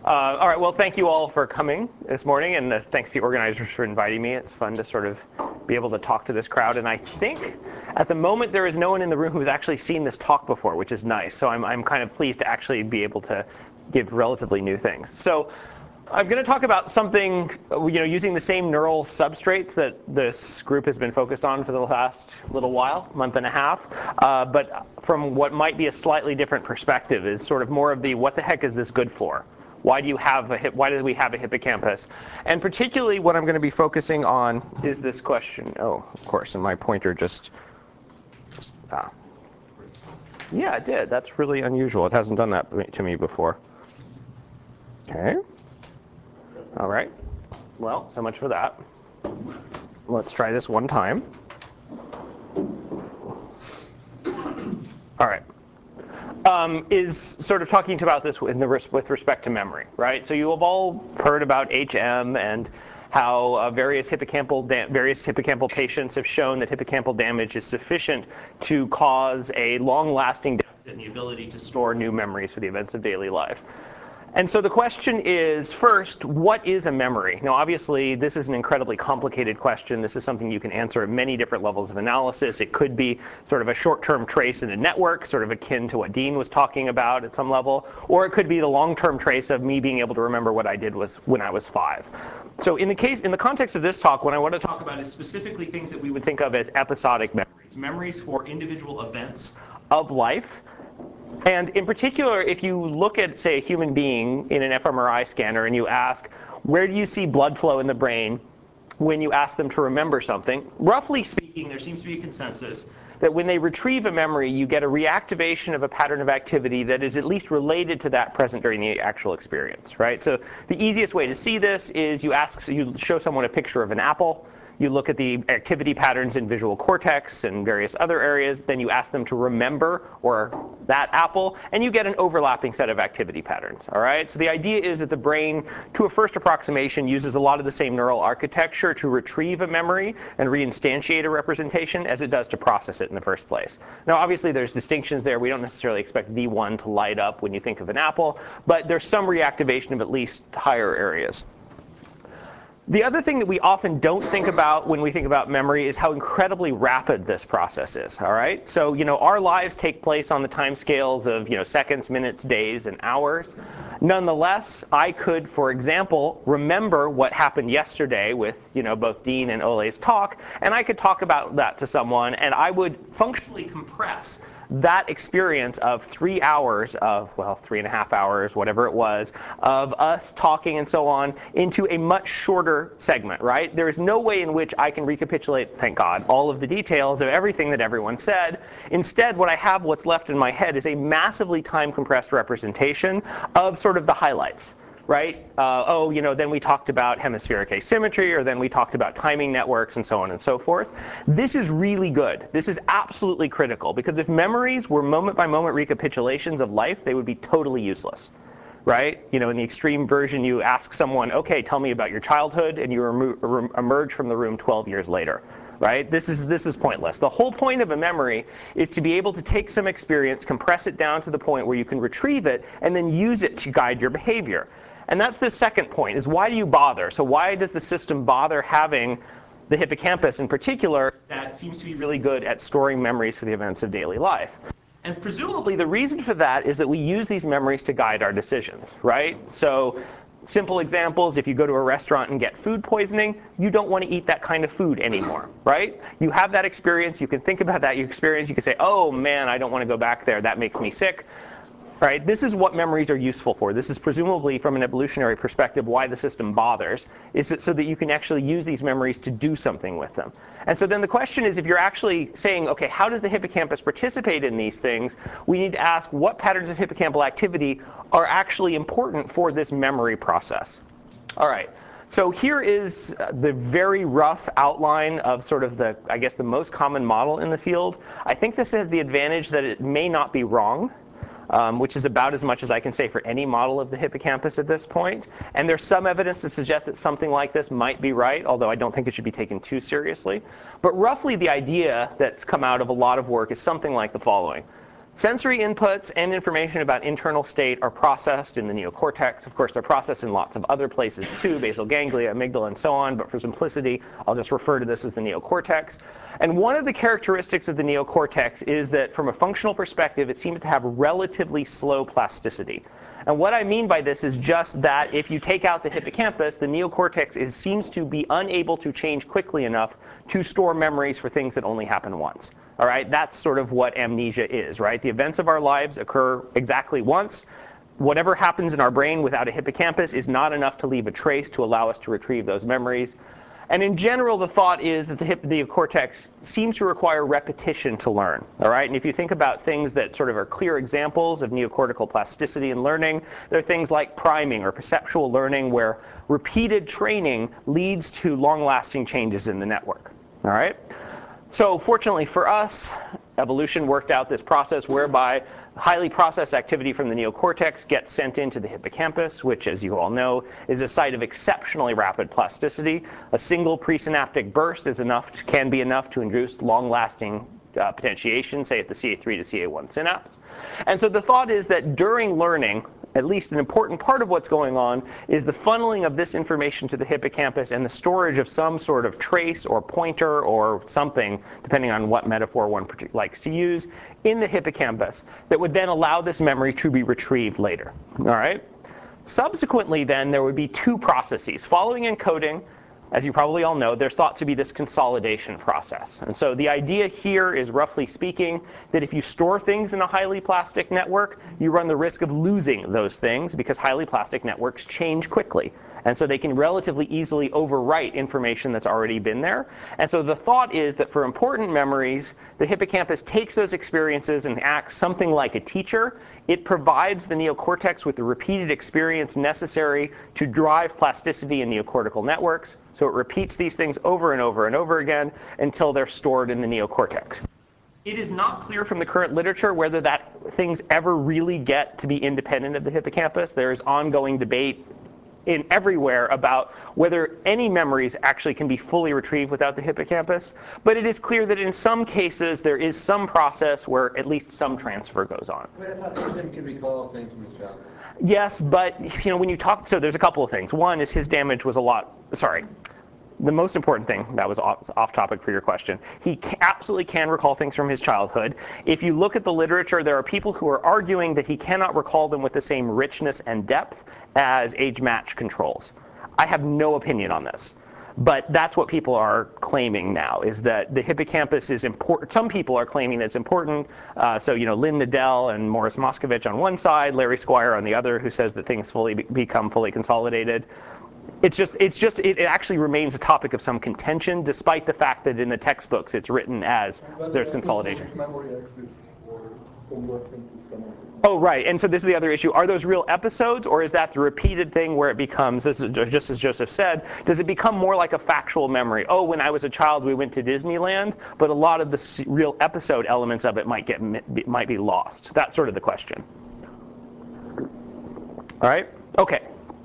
All right, well, thank you all for coming this morning, and thanks to the organizers for inviting me. It's fun to sort of be able to talk to this crowd. And I think at the moment there is no one in the room who's actually seen this talk before, which is nice. So I'm kind of pleased to actually be able to give relatively new things. So I'm going to talk about something, using the same neural substrates that this group has been focused on for the last little while, month and a half, but from what might be a slightly different perspective, is sort of more of the what the heck is this good for? Why do we have a hippocampus? And particularly what I'm going to be focusing on is this question. Oh, of course, and my pointer just, yeah, it did. That's really unusual. It hasn't done that to me before. Okay. All right. Well, so much for that. Let's try this one time. All right. Is sort of talking about this with respect to memory, right? So you have all heard about HM and how various hippocampal patients have shown that hippocampal damage is sufficient to cause a long-lasting deficit in the ability to store new memories for the events of daily life. And so the question is, first, what is a memory? Now, obviously, this is an incredibly complicated question. This is something you can answer at many different levels of analysis. It could be sort of a short-term trace in a network, sort of akin to what Dean was talking about at some level. Or it could be the long-term trace of me being able to remember what I did when I was 5. So in the context of this talk, what I want to talk about is specifically things that we would think of as episodic memories, memories for individual events of life. And in particular, if you look at, say, a human being in an fMRI scanner and you ask, where do you see blood flow in the brain when you ask them to remember something, roughly speaking, there seems to be a consensus that when they retrieve a memory, you get a reactivation of a pattern of activity that is at least related to that present during the actual experience, right? So the easiest way to see this is you show someone a picture of an apple. You look at the activity patterns in visual cortex and various other areas. Then you ask them to remember that apple, and you get an overlapping set of activity patterns. All right? So the idea is that the brain, to a first approximation, uses a lot of the same neural architecture to retrieve a memory and reinstantiate a representation as it does to process it in the first place. Now, obviously, there's distinctions there. We don't necessarily expect V1 to light up when you think of an apple, but there's some reactivation of at least higher areas. The other thing that we often don't think about when we think about memory is how incredibly rapid this process is. All right? So our lives take place on the time scales of seconds, minutes, days, and hours. Nonetheless, I could, for example, remember what happened yesterday with both Dean and Ole's talk, and I could talk about that to someone, and I would functionally compress that experience of 3 hours of, 3.5 hours, whatever it was, of us talking and so on into a much shorter segment, right? There is no way in which I can recapitulate, thank God, all of the details of everything that everyone said. Instead, what's left in my head is a massively time-compressed representation of sort of the highlights. Right? Then we talked about hemispheric asymmetry, or then we talked about timing networks, and so on and so forth. This is really good. This is absolutely critical, because if memories were moment-by-moment recapitulations of life, they would be totally useless. Right? In the extreme version, you ask someone, OK, tell me about your childhood, and you emerge from the room 12 years later. Right? This is pointless. The whole point of a memory is to be able to take some experience, compress it down to the point where you can retrieve it, and then use it to guide your behavior. And that's the second point, is why do you bother? So why does the system bother having the hippocampus in particular that seems to be really good at storing memories for the events of daily life? And presumably the reason for that is that we use these memories to guide our decisions, right? So simple examples, if you go to a restaurant and get food poisoning, you don't want to eat that kind of food anymore, right? You have that experience. You can think about that experience. You can say, oh, man, I don't want to go back there. That makes me sick. Right? This is what memories are useful for. This is presumably, from an evolutionary perspective, why the system bothers, is so that you can actually use these memories to do something with them. And so then the question is, if you're actually saying, OK, how does the hippocampus participate in these things, we need to ask what patterns of hippocampal activity are actually important for this memory process. All right. So here is the very rough outline of sort of the most common model in the field. I think this has the advantage that it may not be wrong. Which is about as much as I can say for any model of the hippocampus at this point. And there's some evidence to suggest that something like this might be right, although I don't think it should be taken too seriously. But roughly the idea that's come out of a lot of work is something like the following. Sensory inputs and information about internal state are processed in the neocortex. Of course, they're processed in lots of other places too, basal ganglia, amygdala, and so on. But for simplicity, I'll just refer to this as the neocortex. And one of the characteristics of the neocortex is that from a functional perspective, it seems to have relatively slow plasticity. And what I mean by this is just that if you take out the hippocampus, the neocortex seems to be unable to change quickly enough to store memories for things that only happen once. All right, that's sort of what amnesia is, right? The events of our lives occur exactly once. Whatever happens in our brain without a hippocampus is not enough to leave a trace to allow us to retrieve those memories. And in general, the thought is that the neocortex seems to require repetition to learn. All right, and if you think about things that sort of are clear examples of neocortical plasticity and learning, they're things like priming or perceptual learning, where repeated training leads to long-lasting changes in the network. All right. So fortunately for us, evolution worked out this process whereby highly processed activity from the neocortex gets sent into the hippocampus, which, as you all know, is a site of exceptionally rapid plasticity. A single presynaptic burst can be enough to induce long-lasting potentiation, say at the CA3 to CA1 synapse. And so the thought is that during learning, at least an important part of what's going on is the funneling of this information to the hippocampus and the storage of some sort of trace or pointer or something, depending on what metaphor one likes to use, in the hippocampus that would then allow this memory to be retrieved later. All right? Subsequently, then, there would be two processes. Following encoding, as you probably all know, there's thought to be this consolidation process. And so the idea here is, roughly speaking, that if you store things in a highly plastic network, you run the risk of losing those things because highly plastic networks change quickly. And so they can relatively easily overwrite information that's already been there. And so the thought is that for important memories, the hippocampus takes those experiences and acts something like a teacher. It provides the neocortex with the repeated experience necessary to drive plasticity in neocortical networks. So it repeats these things over and over and over again until they're stored in the neocortex. It is not clear from the current literature whether things ever really get to be independent of the hippocampus. There is ongoing debate everywhere about whether any memories actually can be fully retrieved without the hippocampus. But it is clear that in some cases there is some process where at least some transfer goes on. Wait, I thought Tim could recall things from his childhood. Yes, but when you talk, so there's a couple of things. One is his damage was the most important thing, that was off topic for your question. He absolutely can recall things from his childhood. If you look at the literature, there are people who are arguing that he cannot recall them with the same richness and depth as age-matched controls. I have no opinion on this. But that's what people are claiming now, is that the hippocampus is important. Some people are claiming that it's important. So Lynn Nadell and Morris Moscovich on one side, Larry Squire on the other, who says that things become fully consolidated. It actually remains a topic of some contention, despite the fact that in the textbooks it's written as there's consolidation. Oh, right. And so this is the other issue. Are those real episodes, or is that the repeated thing where it becomes, this is just as Joseph said, does it become more like a factual memory? Oh, when I was a child, we went to Disneyland, but a lot of the real episode elements of it might be lost. That's sort of the question. All right? Okay.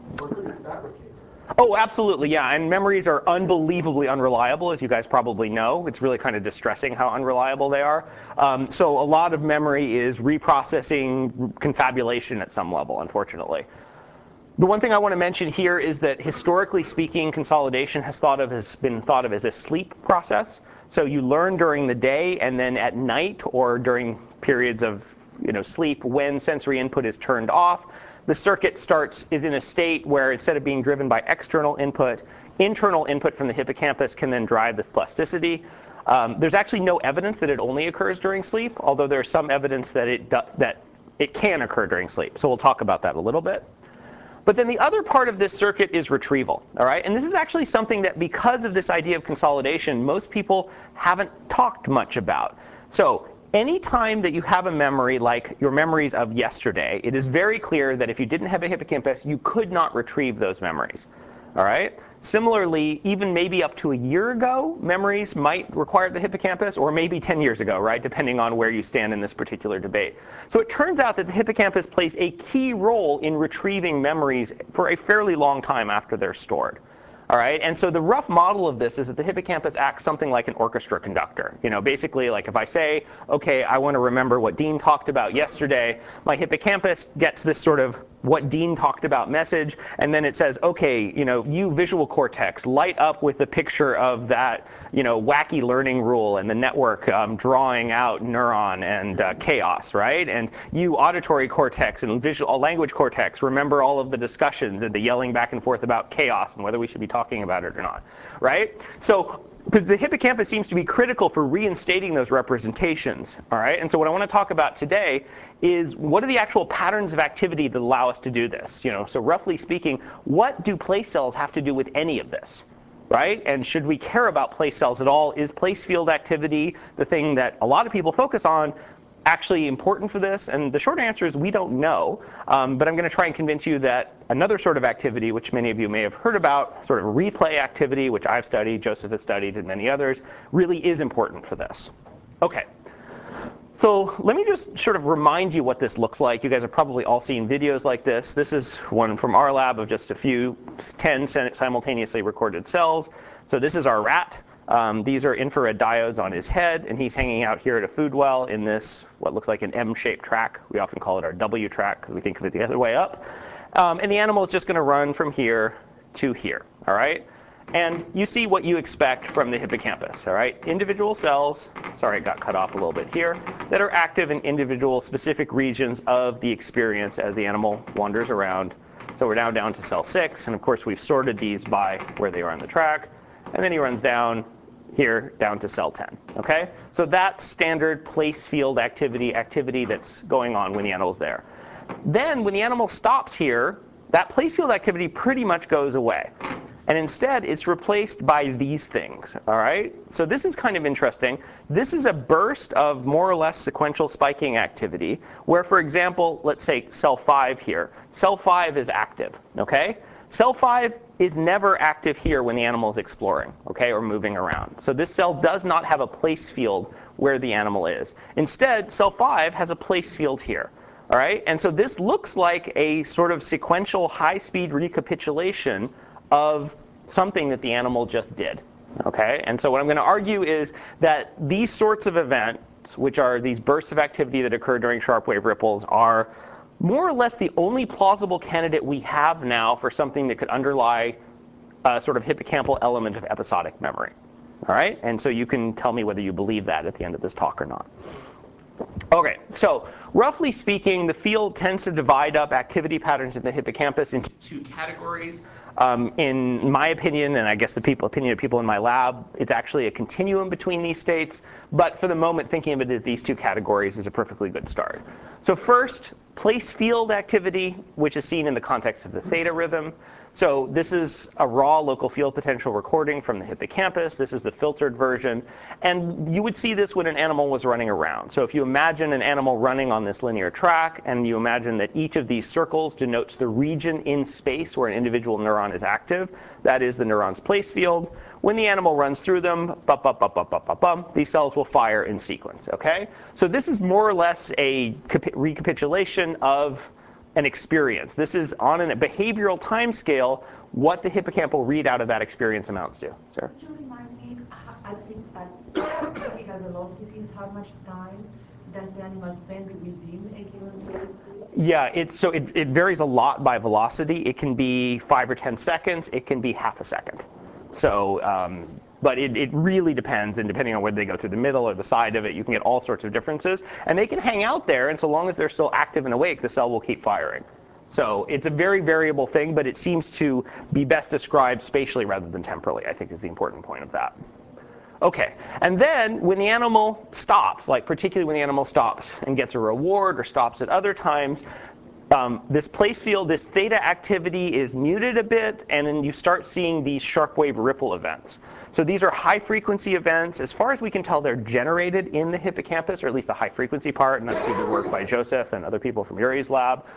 Oh, absolutely, yeah. And memories are unbelievably unreliable, as you guys probably know. It's really kind of distressing how unreliable they are. So a lot of memory is reprocessing, confabulation at some level, unfortunately. The one thing I want to mention here is that historically speaking, consolidation has been thought of as a sleep process. So you learn during the day, and then at night or during periods of sleep when sensory input is turned off, the circuit is in a state where instead of being driven by external input, internal input from the hippocampus can then drive this plasticity. There's actually no evidence that it only occurs during sleep, although there's some evidence that it can occur during sleep. So we'll talk about that a little bit. But then the other part of this circuit is retrieval. All right? And this is actually something that, because of this idea of consolidation, most people haven't talked much about. So anytime that you have a memory like your memories of yesterday, it is very clear that if you didn't have a hippocampus, you could not retrieve those memories. All right? Similarly, even maybe up to a year ago, memories might require the hippocampus, or maybe 10 years ago, right, depending on where you stand in this particular debate. So it turns out that the hippocampus plays a key role in retrieving memories for a fairly long time after they're stored. All right, and so the rough model of this is that the hippocampus acts something like an orchestra conductor. Basically, like if I say, okay, I want to remember what Dean talked about yesterday, my hippocampus gets this sort of what Dean talked about message, and then it says, okay, you visual cortex, light up with a picture of that, wacky learning rule and the network drawing out neuron and chaos, right? And you auditory cortex and visual language cortex, remember all of the discussions and the yelling back and forth about chaos and whether we should be talking about it or not, right? So the hippocampus seems to be critical for reinstating those representations, all right? And so what I want to talk about today is what are the actual patterns of activity that allow us to do this? So roughly speaking, what do place cells have to do with any of this, right? And should we care about place cells at all? Is place field activity the thing that a lot of people focus on actually important for this? And the short answer is we don't know. But I'm going to try and convince you that another sort of activity, which many of you may have heard about, sort of replay activity, which I've studied, Joseph has studied, and many others, really is important for this. OK. So let me just sort of remind you what this looks like. You guys have probably all seen videos like this. This is one from our lab of just a few 10 simultaneously recorded cells. So this is our rat. These are infrared diodes on his head, and he's hanging out here at a food well in this, what looks like an M-shaped track. We often call it our W track because we think of it the other way up. And the animal is just going to run from here to here, all right? And you see what you expect from the hippocampus, all right? Individual cells, sorry, it got cut off a little bit here, that are active in individual specific regions of the experience as the animal wanders around. So we're now down to cell 6, and of course we've sorted these by where they are on the track. And then he runs down here, down to cell 10, okay? So that's standard place field activity that's going on when the animal's there. Then when the animal stops here, that place field activity pretty much goes away. And instead, it's replaced by these things, all right? So this is kind of interesting. This is a burst of more or less sequential spiking activity where, for example, let's say cell 5 here. Cell 5 is active, OK? Cell 5 is never active here when the animal is exploring, OK, or moving around. So this cell does not have a place field where the animal is. Instead, cell 5 has a place field here. All right? And so this looks like a sort of sequential high-speed recapitulation of something that the animal just did. Okay? And so what I'm going to argue is that these sorts of events, which are these bursts of activity that occur during sharp wave ripples, are more or less the only plausible candidate we have now for something that could underlie a sort of hippocampal element of episodic memory. All right? And so you can tell me whether you believe that at the end of this talk or not. OK, so roughly speaking, the field tends to divide up activity patterns in the hippocampus into two categories. In my opinion, and I guess the opinion of people in my lab, it's actually a continuum between these states. But for the moment, thinking of it as these two categories is a perfectly good start. So first, place field activity, which is seen in the context of the theta rhythm. So this is a raw local field potential recording from the hippocampus. This is the filtered version. And you would see this when an animal was running around. So if you imagine an animal running on this linear track, and you imagine that each of these circles denotes the region in space where an individual neuron is active, that is the neuron's place field. When the animal runs through them, these cells will fire in sequence. Okay? So this is more or less a recapitulation of an experience. This is on a behavioral time scale what the hippocampal readout of that experience amounts to. Sir? Could you remind me, at typical velocities, how much time does the animal spend within a given velocity? Yeah, it varies a lot by velocity. It can be 5 or 10 seconds. It can be half a second. So, but it really depends, and depending on whether they go through the middle or the side of it, you can get all sorts of differences. And they can hang out there, and so long as they're still active and awake, the cell will keep firing. So it's a very variable thing, but it seems to be best described spatially rather than temporally, I think is the important point of that. OK, and then when the animal stops, like particularly when the animal stops and gets a reward or stops at other times, this place field, this theta activity is muted a bit, and then you start seeing these sharp wave ripple events. So these are high frequency events. As far as we can tell, they're generated in the hippocampus, or at least the high frequency part, and that's the work by Joseph and other people from Uri's lab.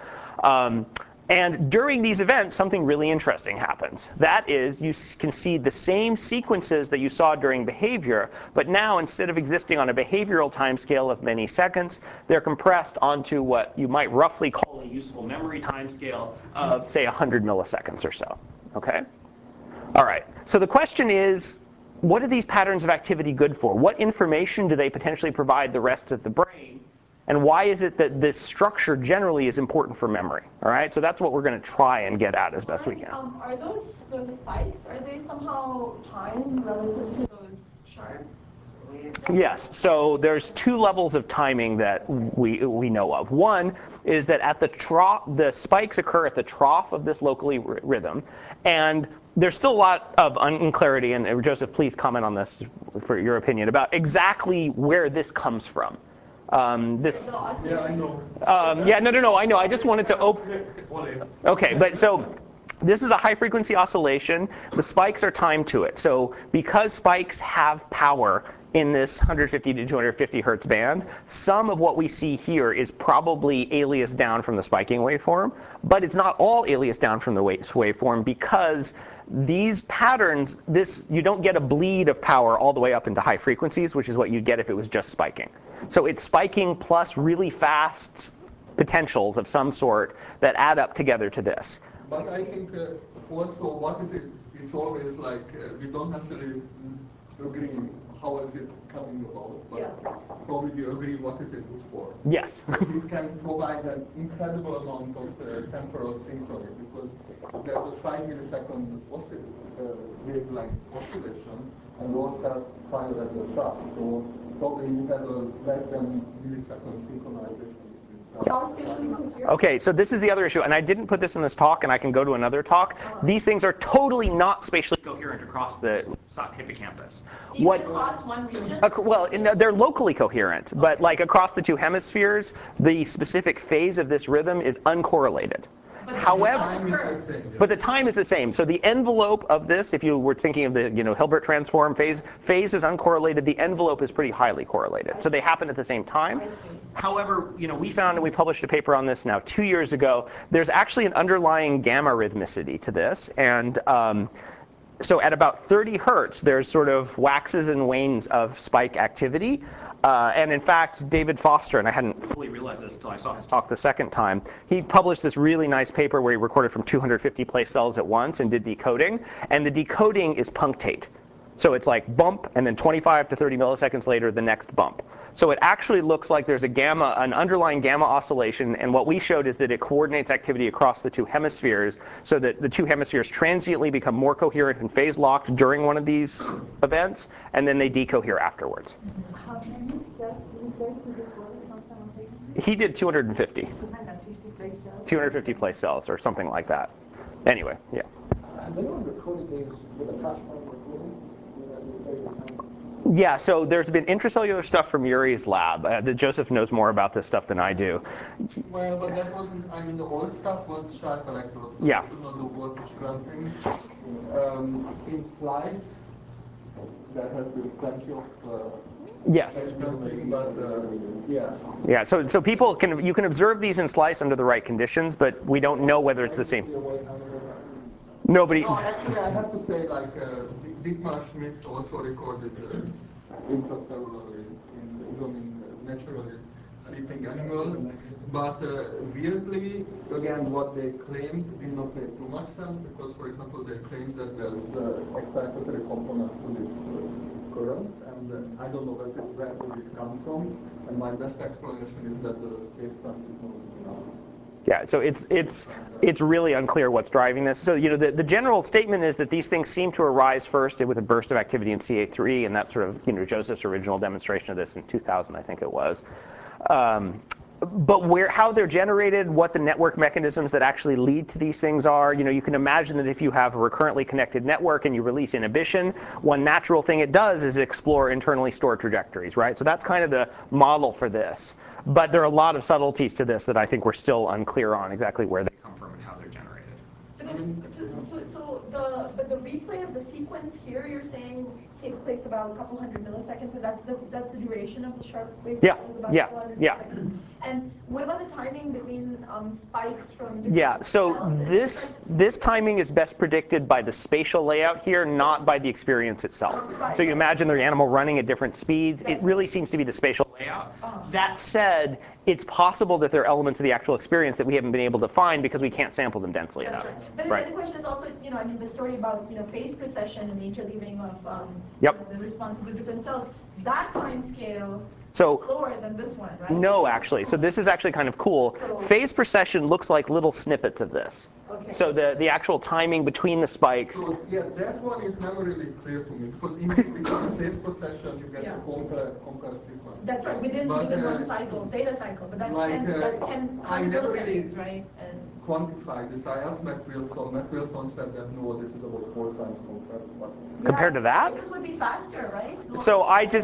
And during these events, something really interesting happens. That is, you can see the same sequences that you saw during behavior, but now instead of existing on a behavioral timescale of many seconds, they're compressed onto what you might roughly call a useful memory timescale of, say, 100 milliseconds or so. OK? All right, so the question is, what are these patterns of activity good for? What information do they potentially provide the rest of the brain? And why is it that this structure generally is important for memory? All right, so that's what we're going to try and get at as best we can. Are those spikes, are they somehow timed relative to those sharp waves? Yes, so there's two levels of timing that we know of. One is that at the trough, the spikes occur at the trough of this locally rhythm, and there's still a lot of unclarity, and Joseph, please comment on this for your opinion about exactly where this comes from. This. Yeah, I know. Yeah, no, I know. I just wanted to open. Okay, but so this is a high frequency oscillation. The spikes are timed to it. So because spikes have power in this 150 to 250 hertz band, some of what we see here is probably aliased down from the spiking waveform, but it's not all aliased down from the waveform because these patterns, you don't get a bleed of power all the way up into high frequencies, which is what you'd get if it was just spiking. So it's spiking plus really fast potentials of some sort that add up together to this. But I think also, what is it? It's always like we don't necessarily agree how is it coming about, but probably we agree what is it good for. Yes. So it can provide an incredible amount of temporal synchrony because there's a 5 millisecond wavelength oscillation, and those cells fire at the top. So probably you have a less than millisecond synchronization. How spatially coherent? Okay, so this is the other issue, and I didn't put this in this talk, and I can go to another talk. These things are totally not spatially coherent across the hippocampus. Even across one region? Well, they're locally coherent, but like across the two hemispheres, the specific phase of this rhythm is uncorrelated. However, but the time is the same. So the envelope of this, if you were thinking of the Hilbert transform phase is uncorrelated. The envelope is pretty highly correlated. So they happen at the same time. However, we found, and we published a paper on this now 2 years ago, there's actually an underlying gamma rhythmicity to this. And so at about 30 hertz, there's sort of waxes and wanes of spike activity. And in fact, David Foster, and I hadn't fully realized this until I saw his talk the second time, he published this really nice paper where he recorded from 250 place cells at once and did decoding. And the decoding is punctate. So it's like bump, and then 25 to 30 milliseconds later, the next bump. So it actually looks like there's an underlying gamma oscillation, and what we showed is that it coordinates activity across the two hemispheres so that the two hemispheres transiently become more coherent and phase locked during one of these events, and then they decohere afterwards. How many cells did you say you recorded from simultaneously? He did 250. 250 place cells? 250 place cells or something like that. Anyway, yeah. Has anyone recorded these with a patch point recording? Yeah, so there's been intracellular stuff from Yuri's lab. Joseph knows more about this stuff than I do. Well, but that wasn't, the old stuff was sharp electrodes. So Yeah. you should not do voltage clamping. In slice, there has been plenty of Yes. clamping, but yeah. Yeah, so you can observe these in slice under the right conditions, but we don't know whether it's the same. Nobody. No, actually, I have to say, Dietmar Schmitz also recorded intracellularly in naturally sleeping animals. But weirdly, again, what they claimed did not make too much sense because, for example, they claimed that there's excitatory components to these currents, and I don't know where did it come from. And my best explanation is that the spacecraft is not enough. Yeah, so it's really unclear what's driving this. So the general statement is that these things seem to arise first with a burst of activity in CA3, and that's sort of Joseph's original demonstration of this in 2000, I think it was. But how they're generated, what the network mechanisms that actually lead to these things are, you can imagine that if you have a recurrently connected network and you release inhibition, one natural thing it does is explore internally stored trajectories, right? So that's kind of the model for this. But there are a lot of subtleties to this that I think we're still unclear on exactly where they come from and how they're generated. But the replay of the sequence here, you're saying, takes place about a couple hundred milliseconds, so that's the duration of the sharp wave? Yeah, Is about yeah, 400 yeah. milliseconds. And What about the timing between spikes from different Yeah, so cells? this timing is best predicted by the spatial layout here, not by the experience itself. So you imagine the animal running at different speeds. It really seems to be the spatial layout. That said, it's possible that there are elements of the actual experience that we haven't been able to find because we can't sample them densely enough. But Right. the question is also, I mean, the story about, phase precession and the interleaving of Yep. the response of the different cells, that time scale So is slower than this one, right? no, actually. So this is actually kind of cool. Phase precession looks like little snippets of this. Okay. So the actual timing between the spikes. So yeah, that one is never really clear to me because in the phase procession you get Yeah. a compare sequence. That's right, within But, one cycle, data cycle, but that's like, 10 I never really milliseconds, right? And quantify this. I asked Matt Wilson. Matt Wilson said that no, this is about 4 times compared. But Compared to that? This would be faster, right? So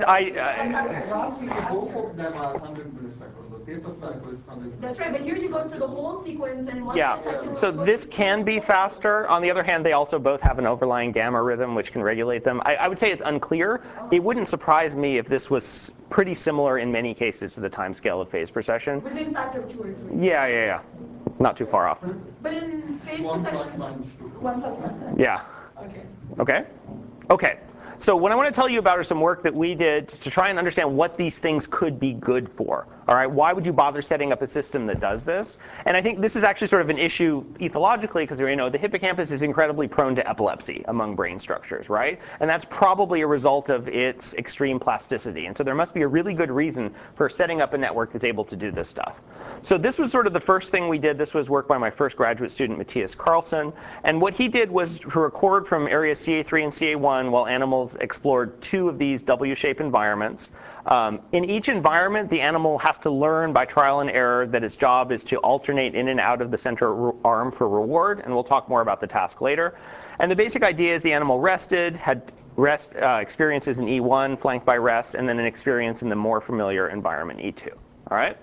roughly both of them are 100 milliseconds. The theta cycle is 100 That's right, but here you go through the whole sequence in 1 Yeah, second. so this can be faster. On the other hand, they also both have an overlying gamma rhythm which can regulate them. I would say it's unclear. It wouldn't surprise me if this was pretty similar in many cases to the timescale of phase precession. Within factor of 2 or 3. Yeah. Not too far off. But in phase 1 precession, plus minus 2. 1 plus 1. Yeah. Okay. Okay. So what I want to tell you about are some work that we did to try and understand what these things could be good for. All right, why would you bother setting up a system that does this? And I think this is actually sort of an issue ethologically because the hippocampus is incredibly prone to epilepsy among brain structures, right? And that's probably a result of its extreme plasticity. And so there must be a really good reason for setting up a network that's able to do this stuff. So this was sort of the first thing we did. This was work by my first graduate student, Matthias Carlson. And what he did was to record from areas CA3 and CA1 while animals explored 2 of these W-shaped environments. In each environment, the animal has to learn by trial and error that its job is to alternate in and out of the center arm for reward. And we'll talk more about the task later. And the basic idea is the animal rested, had rest experiences in E1 flanked by rest, and then an experience in the more familiar environment E2. All right?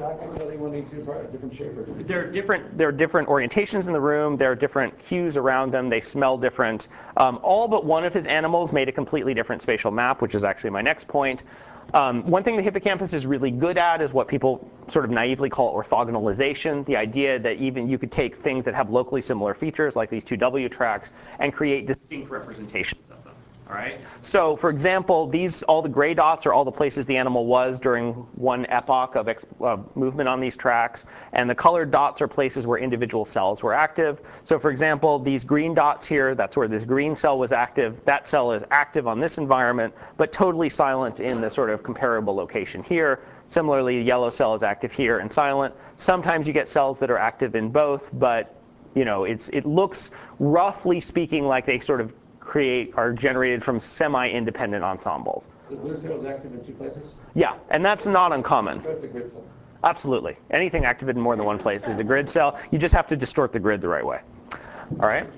Different shape or different There are different orientations in the room. There are different cues around them. They smell different. All but one of his animals made a completely different spatial map, which is actually my next point. One thing the hippocampus is really good at is what people sort of naively call orthogonalization, the idea that even you could take things that have locally similar features, like these 2 W tracks, and create distinct representations of them. All right. So, for example, all the gray dots are all the places the animal was during one epoch of movement on these tracks, and the colored dots are places where individual cells were active. So, for example, these green dots here, that's where this green cell was active. That cell is active on this environment, but totally silent in the sort of comparable location here. Similarly, the yellow cell is active here and silent. Sometimes you get cells that are active in both, but it looks, roughly speaking, like they sort of are generated from semi-independent ensembles. The blue cell is active in 2 places? Yeah, and that's not uncommon. That's a grid cell. Absolutely. Anything activated in more than one place is a grid cell. You just have to distort the grid the right way. All right?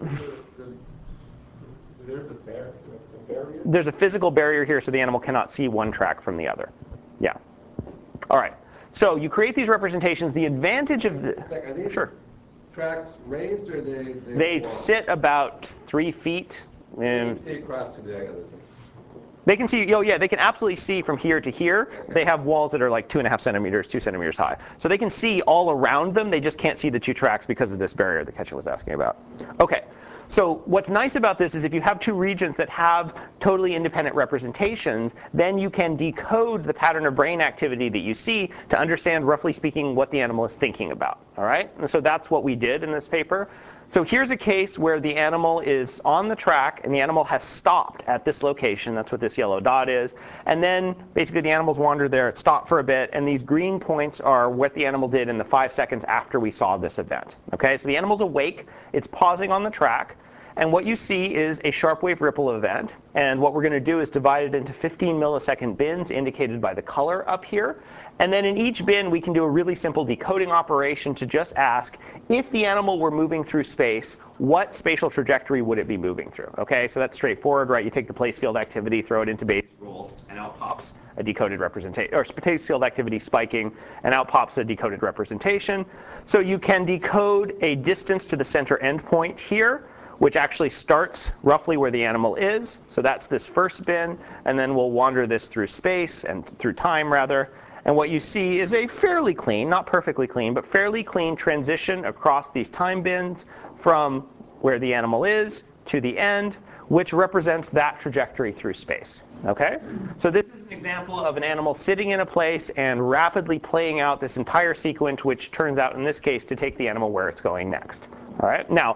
There's a barrier? There's a physical barrier here so the animal cannot see one track from the other. Yeah. All right. So you create these representations. The advantage of Are these tracks raised or they sit about 3 feet. You can see across to the other thing. They can see, they can absolutely see from here to here. They have walls that are like 2.5 centimeters, 2 centimeters high. So they can see all around them. They just can't see the 2 tracks because of this barrier that Ketchen was asking about. Okay. So what's nice about this is if you have 2 regions that have totally independent representations, then you can decode the pattern of brain activity that you see to understand, roughly speaking, what the animal is thinking about. All right? And so that's what we did in this paper. So here's a case where the animal is on the track and the animal has stopped at this location. That's what this yellow dot is. And then basically the animal's wandered there, it stopped for a bit, and these green points are what the animal did in the 5 seconds after we saw this event. Okay, so the animal's awake, it's pausing on the track, and what you see is a sharp wave ripple event. And what we're going to do is divide it into 15 millisecond bins indicated by the color up here. And then in each bin, we can do a really simple decoding operation to just ask, if the animal were moving through space, what spatial trajectory would it be moving through? Okay, so that's straightforward, right? You take the place field activity, throw it into base rule, and out pops a decoded representation, or place field activity spiking, and out pops a decoded representation. So you can decode a distance to the center endpoint here, which actually starts roughly where the animal is. So that's this first bin, and then we'll wander this through space, and through time rather. And what you see is a fairly clean, not perfectly clean, but fairly clean transition across these time bins from where the animal is to the end, which represents that trajectory through space. Okay? So this is an example of an animal sitting in a place and rapidly playing out this entire sequence, which turns out in this case to take the animal where it's going next. All right? Now,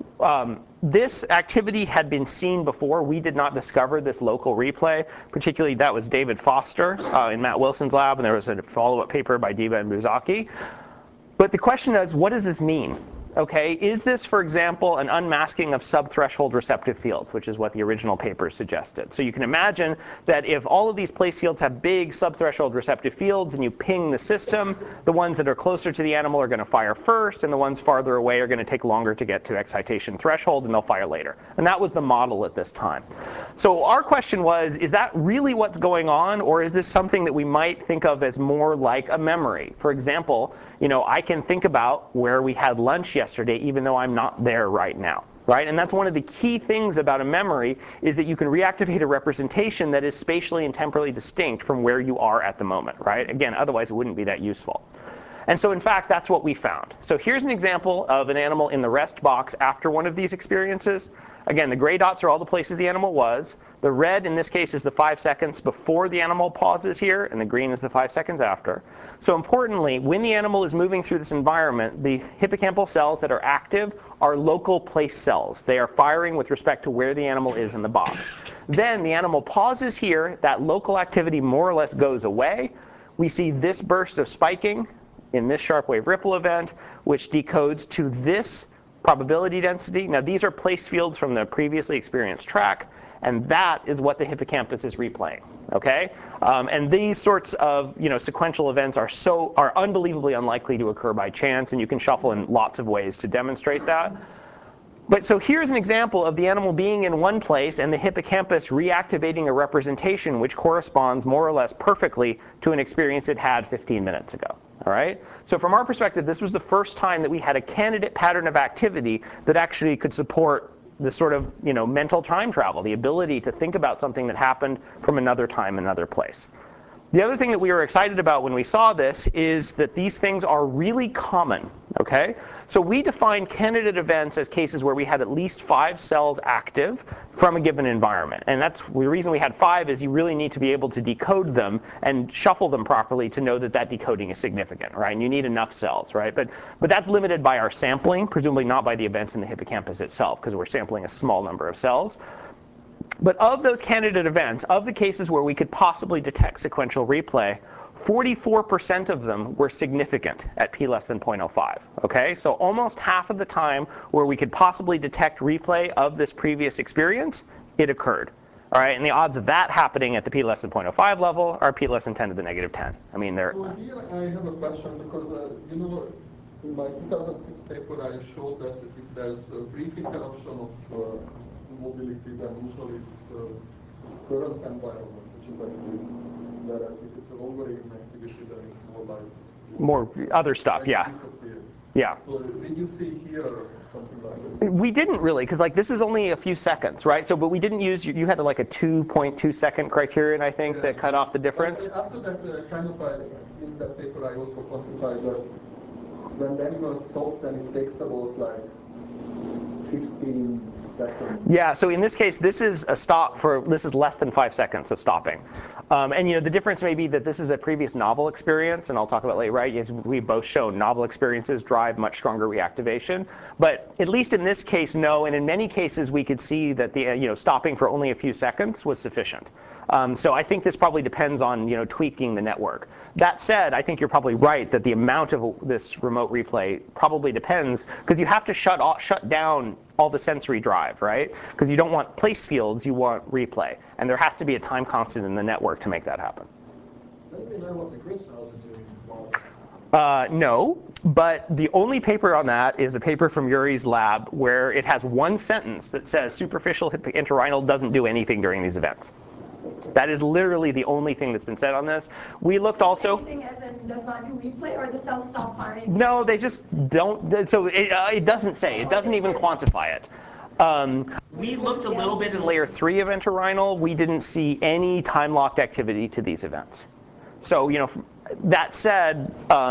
this activity had been seen before. We did not discover this local replay. Particularly, that was David Foster in Matt Wilson's lab, and there was a follow-up paper by Diba and Buzaki. But the question is, what does this mean? Okay, is this, for example, an unmasking of subthreshold receptive fields, which is what the original paper suggested? So you can imagine that if all of these place fields have big subthreshold receptive fields and you ping the system, the ones that are closer to the animal are going to fire first, and the ones farther away are going to take longer to get to excitation threshold, and they'll fire later. And that was the model at this time. So our question was, is that really what's going on, or is this something that we might think of as more like a memory? For example, I can think about where we had lunch yesterday, even though I'm not there right now, right? And that's one of the key things about a memory, is that you can reactivate a representation that is spatially and temporally distinct from where you are at the moment, right? Again, otherwise it wouldn't be that useful. And so in fact, that's what we found. So here's an example of an animal in the rest box after one of these experiences. Again, the gray dots are all the places the animal was. The red, in this case, is the 5 seconds before the animal pauses here, and the green is the 5 seconds after. So importantly, when the animal is moving through this environment, the hippocampal cells that are active are local place cells. They are firing with respect to where the animal is in the box. Then the animal pauses here. That local activity more or less goes away. We see this burst of spiking in this sharp wave ripple event, which decodes to this probability density. Now, these are place fields from the previously experienced track, and that is what the hippocampus is replaying. Okay, and these sorts of sequential events are unbelievably unlikely to occur by chance, and you can shuffle in lots of ways to demonstrate that. But so here's an example of the animal being in one place and the hippocampus reactivating a representation which corresponds more or less perfectly to an experience it had 15 minutes ago. All right? So from our perspective, this was the first time that we had a candidate pattern of activity that actually could support this sort of mental time travel, the ability to think about something that happened from another time, another place. The other thing that we were excited about when we saw this is that these things are really common. Okay? So we define candidate events as cases where we had at least 5 cells active from a given environment. And that's the reason we had 5 is you really need to be able to decode them and shuffle them properly to know that that decoding is significant, right? And you need enough cells, right? But that's limited by our sampling, presumably not by the events in the hippocampus itself, because we're sampling a small number of cells. But of those candidate events, of the cases where we could possibly detect sequential replay, 44% of them were significant at p less than 0.05. Okay, so almost half of the time where we could possibly detect replay of this previous experience, it occurred. All right, and the odds of that happening at the p less than 0.05 level are p less than 10 to the negative 10. I mean, they're. So here I have a question because in my 2006 paper I showed that if there's a brief interruption of mobility, then usually it's the current environment, which is actually, whereas if it's a longer activity, then it's more like more other stuff, yeah. Yeah. So did you see here something like this? We didn't really, because this is only a few seconds, right? So, but we didn't use, you had like a 2.2 second criterion, I think, that cut off the difference. But after that, in that paper, I also quantified that when the animal stops, then it takes about like 15 seconds. Yeah, so in this case, this is a stop this is less than 5 seconds of stopping. And the difference may be that this is a previous novel experience, and I'll talk about later, right? As we've both shown, novel experiences drive much stronger reactivation. But at least in this case, no. And in many cases, we could see that the stopping for only a few seconds was sufficient. So I think this probably depends on tweaking the network. That said, I think you're probably right that the amount of this remote replay probably depends, because you have to shut down all the sensory drive, right? Because you don't want place fields, you want replay. And there has to be a time constant in the network to make that happen. Does anybody know what the grid cells are doing? No, but the only paper on that is a paper from Yuri's lab where it has one sentence that says superficial entorhinal doesn't do anything during these events. That is literally the only thing that's been said on this. We looked also. Anything as in does not do replay, or the cells stop firing? No, they just don't. So it doesn't say. It doesn't even quantify it. We looked a little bit in layer 3 of entorhinal. We didn't see any time-locked activity to these events. So that said,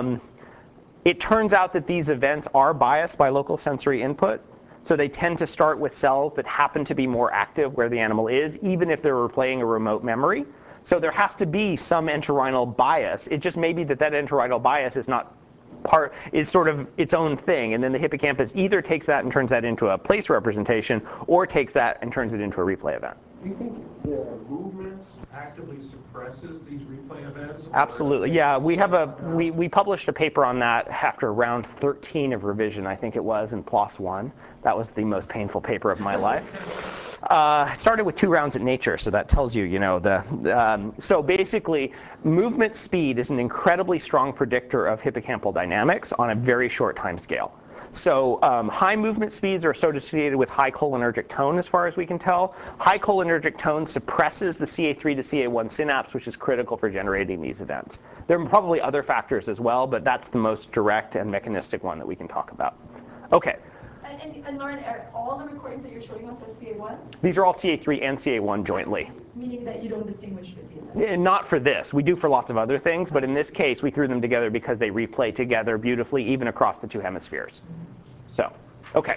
it turns out that these events are biased by local sensory input. So they tend to start with cells that happen to be more active where the animal is, even if they're replaying a remote memory. So there has to be some entorhinal bias. It just may be that entorhinal bias is not is sort of its own thing. And then the hippocampus either takes that and turns that into a place representation, or takes that and turns it into a replay event. Do you think the movement actively suppresses these replay events? Absolutely, yeah. We published a paper on that after round 13 of revision, I think it was, in PLOS One. That was the most painful paper of my life. It started with 2 rounds at Nature, so that tells you, so basically, movement speed is an incredibly strong predictor of hippocampal dynamics on a very short time scale. So high movement speeds are associated with high cholinergic tone, as far as we can tell. High cholinergic tone suppresses the CA3 to CA1 synapse, which is critical for generating these events. There are probably other factors as well, but that's the most direct and mechanistic one that we can talk about. OK. And Lauren, are all the recordings that you're showing us are CA1? These are all CA3 and CA1 jointly. Meaning that you don't distinguish between them? Not for this. We do for lots of other things, but in this case, we threw them together because they replay together beautifully, even across the 2 hemispheres. So, OK.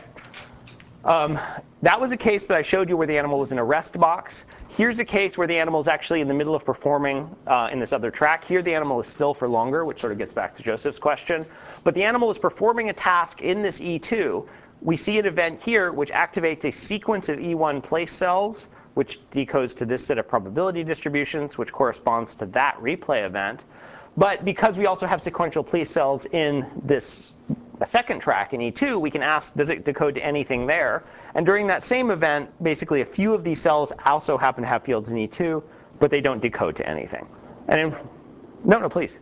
That was a case that I showed you where the animal was in a rest box. Here's a case where the animal is actually in the middle of performing in this other track. Here the animal is still for longer, which sort of gets back to Joseph's question. But the animal is performing a task in this E2. We see an event here which activates a sequence of E1 place cells, which decodes to this set of probability distributions, which corresponds to that replay event. But because we also have sequential place cells in this second track in E2, we can ask, does it decode to anything there? And during that same event, basically a few of these cells also happen to have fields in E2, but they don't decode to anything. And no, please.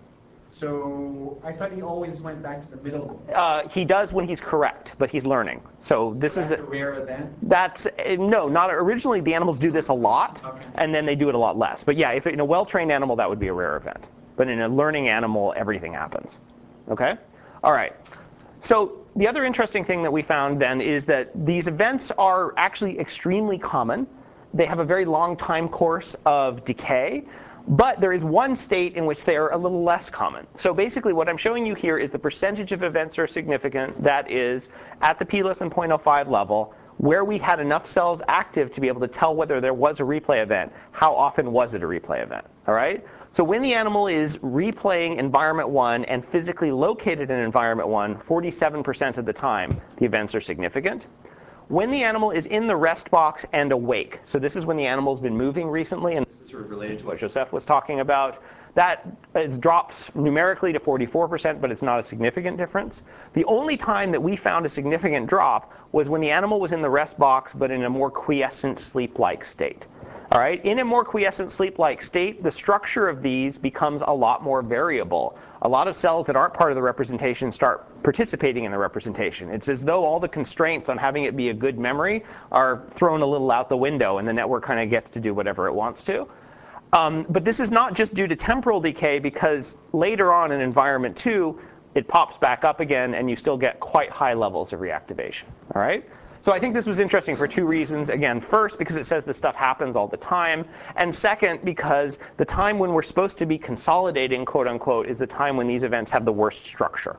So I thought he always went back to the middle. He does when he's correct, but he's learning. So this is a rare event? That's no, not originally. The animals do this a lot, and then they do it a lot less. But yeah, if in a well-trained animal, that would be a rare event. But in a learning animal, everything happens. OK? All right. So the other interesting thing that we found then is that these events are actually extremely common. They have a very long time course of decay. But there is one state in which they are a little less common. So basically what I'm showing you here is the percentage of events are significant that is at the p less than 0.05 level, where we had enough cells active to be able to tell whether there was a replay event. How often was it a replay event? All right? So when the animal is replaying environment 1 and physically located in environment 1, 47% of the time, the events are significant. When the animal is in the rest box and awake, so this is when the animal's been moving recently, and this is sort of related to what Joseph was talking about, that drops numerically to 44%, but it's not a significant difference. The only time that we found a significant drop was when the animal was in the rest box, but in a more quiescent sleep-like state. All right? In a more quiescent sleep-like state, the structure of these becomes a lot more variable. A lot of cells that aren't part of the representation start participating in the representation. It's as though all the constraints on having it be a good memory are thrown a little out the window, and the network kind of gets to do whatever it wants to. But this is not just due to temporal decay, because later on in environment 2, it pops back up again, and you still get quite high levels of reactivation. All right? So I think this was interesting for 2 reasons. Again, first, because it says this stuff happens all the time. And second, because the time when we're supposed to be consolidating, quote unquote, is the time when these events have the worst structure.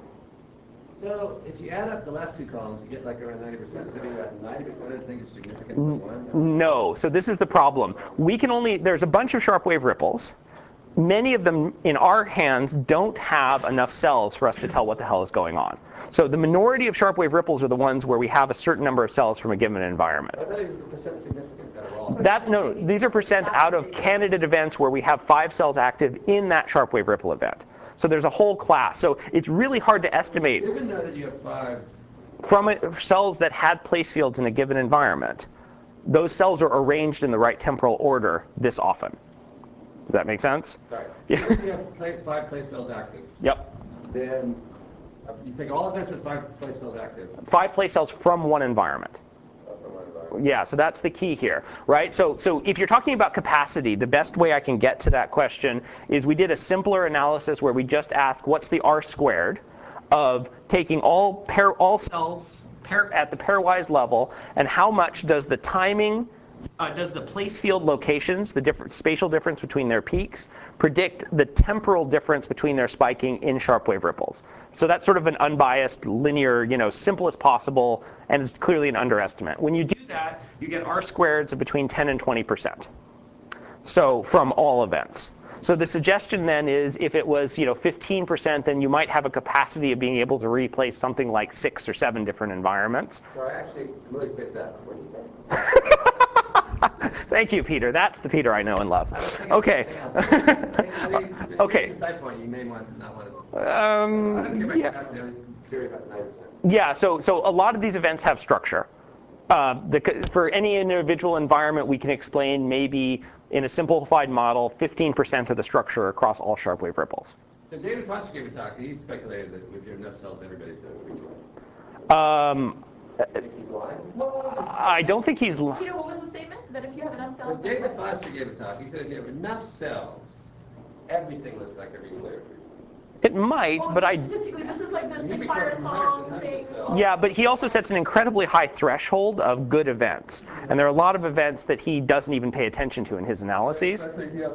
So if you add up the last 2 columns, you get like around 90%. Does that mean about 90% of the thing is significant for one? No. So this is the problem. We can only, there's a bunch of sharp wave ripples. Many of them in our hands don't have enough cells for us to tell what the hell is going on. So the minority of sharp wave ripples are the ones where we have a certain number of cells from a given environment. I thought it was a percent significant out of all. No, these are percent out of candidate events where we have 5 cells active in that sharp wave ripple event. So there's a whole class. So it's really hard to estimate. Even though that you have 5 from cells that had place fields in a given environment, those cells are arranged in the right temporal order this often. Does that make sense? Sorry. Yeah. If you have 5 place cells active, Yep. then you take all events with 5 place cells active. 5 place cells from one environment. Yeah, so that's the key here, right? So if you're talking about capacity, the best way I can get to that question is we did a simpler analysis where we just asked what's the R squared of taking all cells at the pairwise level, and how much does the timing Does the place field locations, the different spatial difference between their peaks, predict the temporal difference between their spiking in sharp wave ripples? So that's sort of an unbiased, linear, simple as possible, and it's clearly an underestimate. When you do that, you get R-squareds of between 10 and 20%. So from all events. So the suggestion then is if it was 15%, then you might have a capacity of being able to replace something like 6 or 7 different environments. So I actually really spaced out. What did you say? Thank you, Peter. That's the Peter I know and love. Okay. Okay. The side point you may not want to. I don't care about capacity. I was curious about 9%. Yeah. So a lot of these events have structure. For any individual environment, we can explain maybe in a simplified model 15% of the structure across all sharp wave ripples. So David Foster gave a talk. He speculated that if you have enough cells, everybody's going to think he's lying? I don't think he's lying. Peter, what was the statement? That if you have enough cells... David Foster gave a talk. He said if you have enough cells, everything looks like a replay. It might, but statistically, this is like the Sinclair song thing. Yeah, but he also sets an incredibly high threshold of good events. And there are a lot of events that he doesn't even pay attention to in his analyses.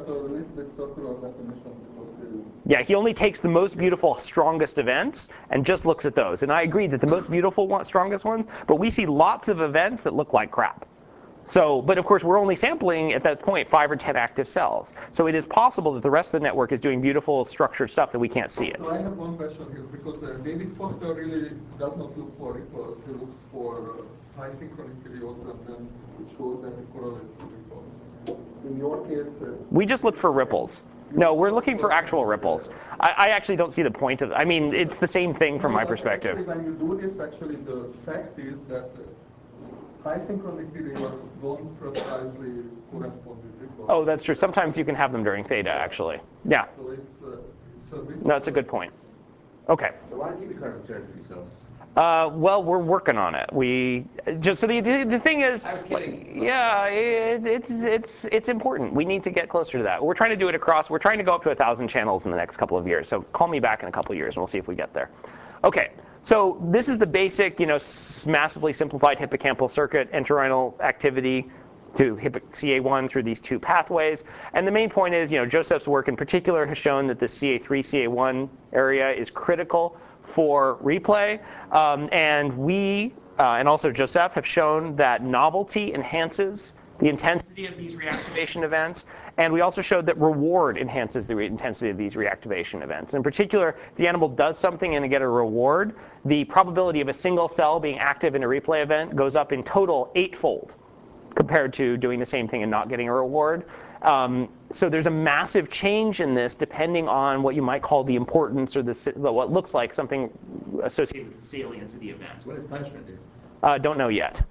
Yeah, he only takes the most beautiful, strongest events and just looks at those. And I agree that the most beautiful, strongest ones, but we see lots of events that look like crap. So, but of course, we're only sampling at that point 5 or 10 active cells. So it is possible that the rest of the network is doing beautiful, structured stuff that we can't see it. So I have one question here, because David Foster really does not look for ripples. He looks for high synchronic periods, and then it shows that it correlates with ripples. In your case... we just look for ripples. No, we're looking for actual ripples. I actually don't see the point of it. I mean, it's the same thing from my perspective. Actually, when you do this, actually, the fact is that high synchronic periods don't precisely correspond with ripples. Oh, that's true. Sometimes you can have them during theta, actually. Yeah. So it's a bit... No, it's a good point. Okay. So why don't you become concerned for yourselves? Well, we're working on it. So the thing is, I was kidding. Yeah, it's important. We need to get closer to that. We're trying to do it across. We're trying to go up to 1,000 channels in the next couple of years. So call me back in a couple of years, and we'll see if we get there. Okay. So this is the basic, massively simplified hippocampal circuit, entorhinal activity to CA1 through these 2 pathways. And the main point is, Joseph's work in particular has shown that the CA3, CA1 area is critical for replay. And we, and also Joseph, have shown that novelty enhances the intensity of these reactivation events. And we also showed that reward enhances the intensity of these reactivation events. In particular, if the animal does something and they get a reward, the probability of a single cell being active in a replay event goes up in total 8-fold compared to doing the same thing and not getting a reward. So there's a massive change in this depending on what you might call the importance or what looks like something associated with the salience of the event. What does punishment do? Don't know yet.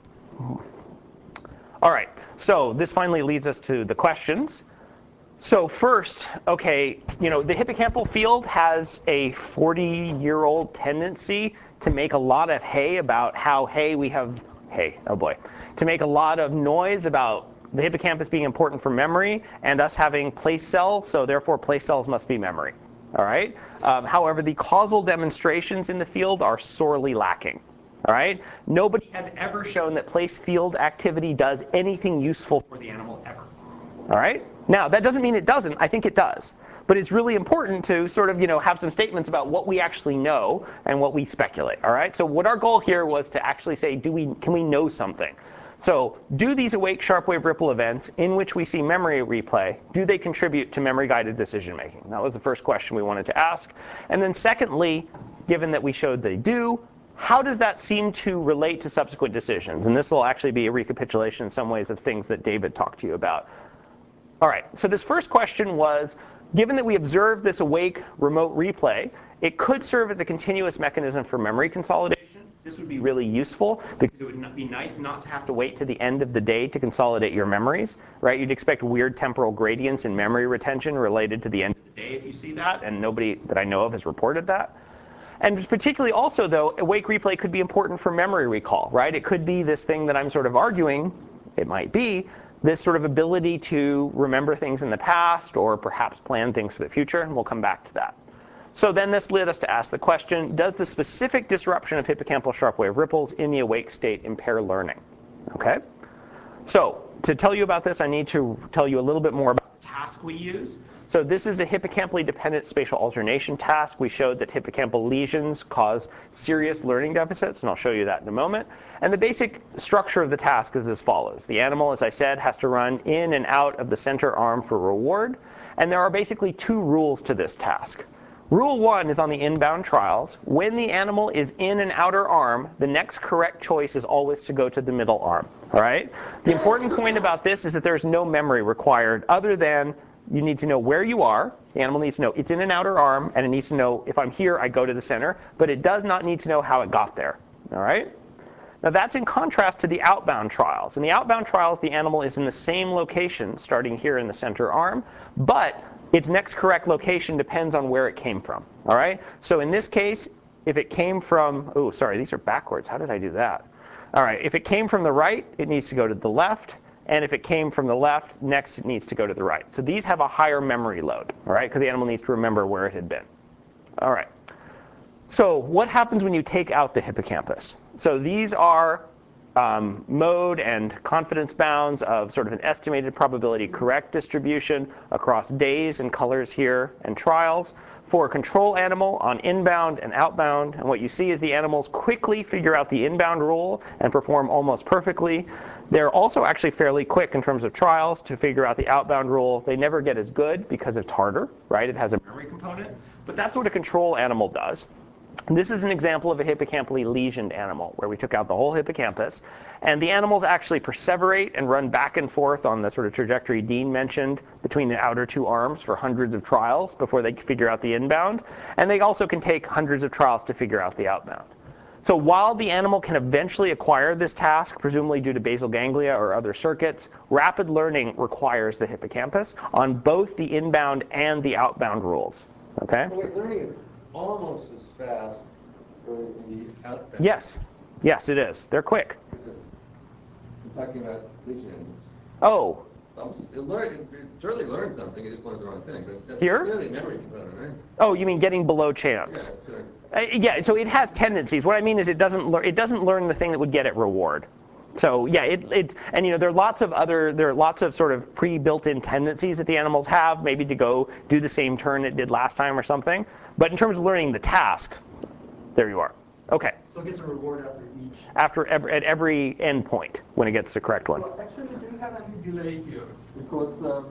All right, so this finally leads us to the questions. So first, okay, the hippocampal field has a 40-year-old tendency to make a lot of hay about how to make a lot of noise about the hippocampus being important for memory and us having place cells, so therefore place cells must be memory. All right. However, the causal demonstrations in the field are sorely lacking. All right. Nobody has ever shown that place field activity does anything useful for the animal ever. All right. Now, that doesn't mean it doesn't. I think it does. But it's really important to sort of, have some statements about what we actually know and what we speculate. All right. So what our goal here was to actually say, can we know something? So do these awake sharp wave ripple events in which we see memory replay, do they contribute to memory-guided decision making? That was the first question we wanted to ask. And then secondly, given that we showed they do, how does that seem to relate to subsequent decisions? And this will actually be a recapitulation in some ways of things that David talked to you about. All right, so this first question was, given that we observed this awake remote replay, it could serve as a continuous mechanism for memory consolidation. This would be really useful because it would be nice not to have to wait to the end of the day to consolidate your memories, right? You'd expect weird temporal gradients in memory retention related to the end of the day if you see that, and nobody that I know of has reported that. And particularly also, though, awake replay could be important for memory recall, right? It could be this thing that I'm sort of arguing, it might be, this sort of ability to remember things in the past or perhaps plan things for the future, and we'll come back to that. So then this led us to ask the question, does the specific disruption of hippocampal sharp wave ripples in the awake state impair learning? Okay. So to tell you about this, I need to tell you a little bit more about the task we use. So this is a hippocampally dependent spatial alternation task. We showed that hippocampal lesions cause serious learning deficits, and I'll show you that in a moment. And the basic structure of the task is as follows. The animal, as I said, has to run in and out of the center arm for reward. And there are basically 2 rules to this task. Rule 1 is on the inbound trials. When the animal is in an outer arm, the next correct choice is always to go to the middle arm. All right? The important point about this is that there's no memory required other than you need to know where you are. The animal needs to know it's in an outer arm, and it needs to know if I'm here, I go to the center. But it does not need to know how it got there. All right? Now that's in contrast to the outbound trials. In the outbound trials, the animal is in the same location, starting here in the center arm, but its next correct location depends on where it came from. All right? So in this case, if it came from, oh, sorry, these are backwards. How did I do that? All right, if it came from the right, it needs to go to the left. And if it came from the left, next it needs to go to the right. So these have a higher memory load, all right, because the animal needs to remember where it had been. All right. So what happens when you take out the hippocampus? So these are mode and confidence bounds of sort of an estimated probability correct distribution across days and colors here and trials for a control animal on inbound and outbound. And what you see is the animals quickly figure out the inbound rule and perform almost perfectly. They're also actually fairly quick in terms of trials to figure out the outbound rule. They never get as good because it's harder, right? It has a memory component. But that's what a control animal does. And this is an example of a hippocampally lesioned animal where we took out the whole hippocampus. And the animals actually perseverate and run back and forth on the sort of trajectory Dean mentioned between the outer 2 arms for hundreds of trials before they figure out the inbound. And they also can take hundreds of trials to figure out the outbound. So while the animal can eventually acquire this task, presumably due to basal ganglia or other circuits, rapid learning requires the hippocampus on both the inbound and the outbound rules. Okay? So wait, learning is almost as fast for the outbound. Yes. Yes, it is. They're quick. I'm talking about lesions. Oh. It surely learned something, it just learned the wrong thing. But that's Here? clearly a memory component, right? Oh, you mean getting below chance? Yeah, sure. Yeah, so it has tendencies. What I mean is it doesn't learn the thing that would get it reward. So yeah, and you know there are lots of sort of pre-built-in tendencies that the animals have, maybe to go do the same turn it did last time or something. But in terms of learning the task, there you are. Okay. So it gets a reward after each. At every endpoint when it gets the correct one. So actually, do you have any delay here? Because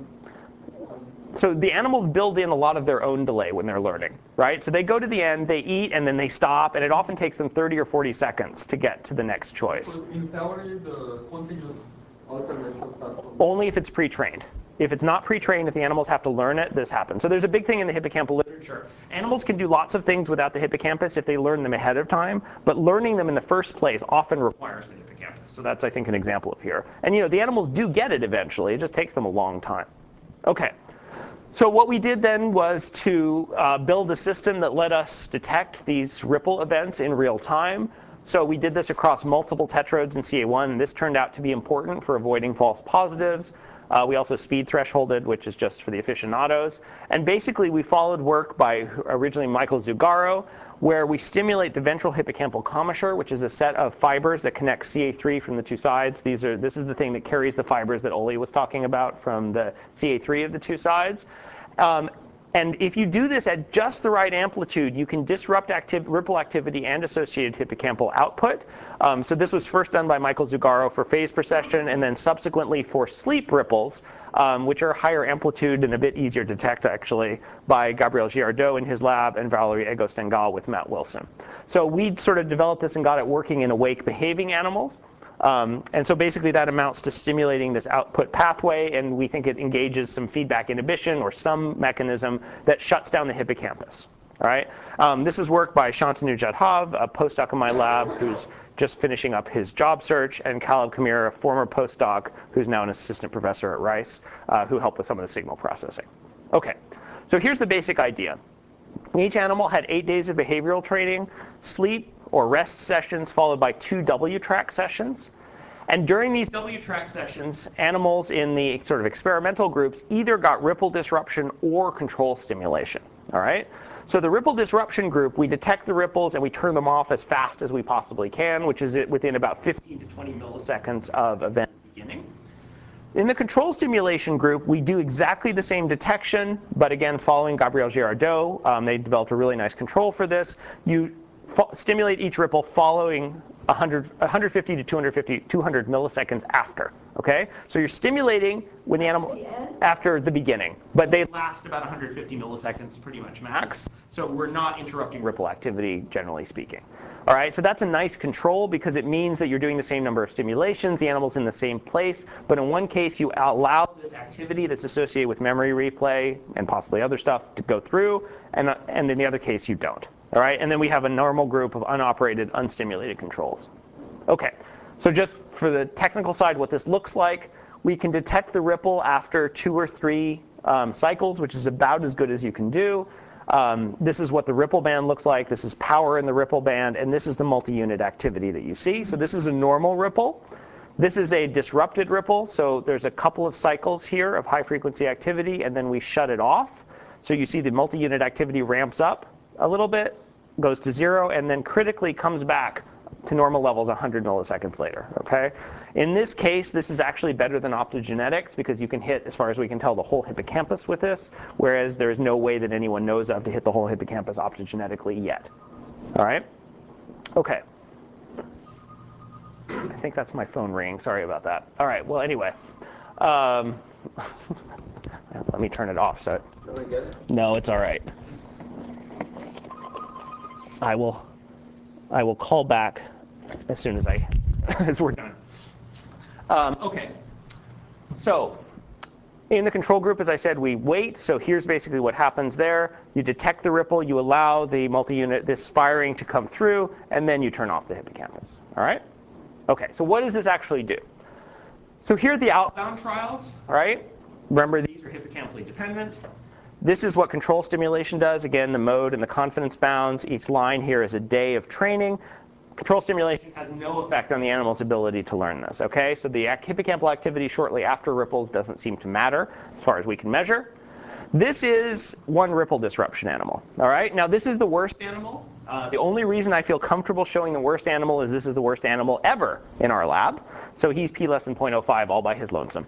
so the animals build in a lot of their own delay when they're learning, right? So they go to the end, they eat, and then they stop, and it often takes them 30 or 40 seconds to get to the next choice. So in theory, the continuous alternation task only if it's pre-trained. If it's not pre-trained, if the animals have to learn it, this happens. So there's a big thing in the hippocampal literature. Animals can do lots of things without the hippocampus if they learn them ahead of time, but learning them in the first place often requires the hippocampus. So that's, I think, an example of here. And you know, the animals do get it eventually. It just takes them a long time. Okay. So what we did then was to build a system that let us detect these ripple events in real time. So we did this across multiple tetrodes in CA1, and this turned out to be important for avoiding false positives. We also speed thresholded, which is just for the aficionados. And basically, we followed work by originally Michael Zugaro, where we stimulate the ventral hippocampal commissure, which is a set of fibers that connect CA3 from the 2 sides. This is the thing that carries the fibers that Oli was talking about from the CA3 of the 2 sides. And if you do this at just the right amplitude, you can disrupt ripple activity and associated hippocampal output. So this was first done by Michael Zugaro for phase precession, and then subsequently for sleep ripples, which are higher amplitude and a bit easier to detect, actually, by Gabriel Girardot in his lab and Valerie Ego-Stengal with Matt Wilson. So we sort of developed this and got it working in awake behaving animals. And so basically that amounts to stimulating this output pathway, and we think it engages some feedback inhibition or some mechanism that shuts down the hippocampus. All right? This is work by Shantanu Jadhav, a postdoc in my lab who's just finishing up his job search, and Caleb Kamir, a former postdoc who's now an assistant professor at Rice, who helped with some of the signal processing. Okay, so here's the basic idea. Each animal had 8 days of behavioral training, sleep or rest sessions followed by 2 W-track sessions. And during these W-track sessions, animals in the sort of experimental groups either got ripple disruption or control stimulation. All right? So the ripple disruption group, we detect the ripples and we turn them off as fast as we possibly can, which is within about 15 to 20 milliseconds of event beginning. In the control stimulation group, we do exactly the same detection, but again, following Gabriel Girardot, they developed a really nice control for this. You stimulate each ripple following 150 to 200 milliseconds after. Okay, so you're stimulating when the animal after the beginning, but they last about 150 milliseconds, pretty much max. So we're not interrupting ripple activity, generally speaking. All right, so that's a nice control because it means that you're doing the same number of stimulations, the animal's in the same place, but in one case you allow this activity that's associated with memory replay and possibly other stuff to go through, and in the other case you don't. All right, and then we have a normal group of unoperated, unstimulated controls. Okay, so just for the technical side, what this looks like, we can detect the ripple after 2 or 3 cycles, which is about as good as you can do. This is what the ripple band looks like. This is power in the ripple band, and this is the multi-unit activity that you see. So this is a normal ripple. This is a disrupted ripple. So there's a couple of cycles here of high-frequency activity, and then we shut it off. So you see the multi-unit activity ramps up a little bit, goes to 0, and then critically comes back to normal levels 100 milliseconds later. Okay? In this case, this is actually better than optogenetics because you can hit, as far as we can tell, the whole hippocampus with this, whereas there is no way that anyone knows of to hit the whole hippocampus optogenetically yet. All right? Okay. I think that's my phone ringing. Sorry about that. All right. Well, anyway. Let me turn it off. So. No, it's all right. I will call back as soon as as we're done. Okay. So in the control group, as I said, we wait. So here's basically what happens there. You detect the ripple. You allow the multi-unit, this firing to come through, and then you turn off the hippocampus. All right? Okay. So what does this actually do? So here are the outbound trials. All right? Remember, these are hippocampally dependent. This is what control stimulation does. Again, the mode and the confidence bounds. Each line here is a day of training. Control stimulation has no effect on the animal's ability to learn this. Okay, so the hippocampal activity shortly after ripples doesn't seem to matter as far as we can measure. This is one ripple disruption animal. All right, now this is the worst animal. The only reason I feel comfortable showing the worst animal is this is the worst animal ever in our lab. So he's p less than 0.05 all by his lonesome.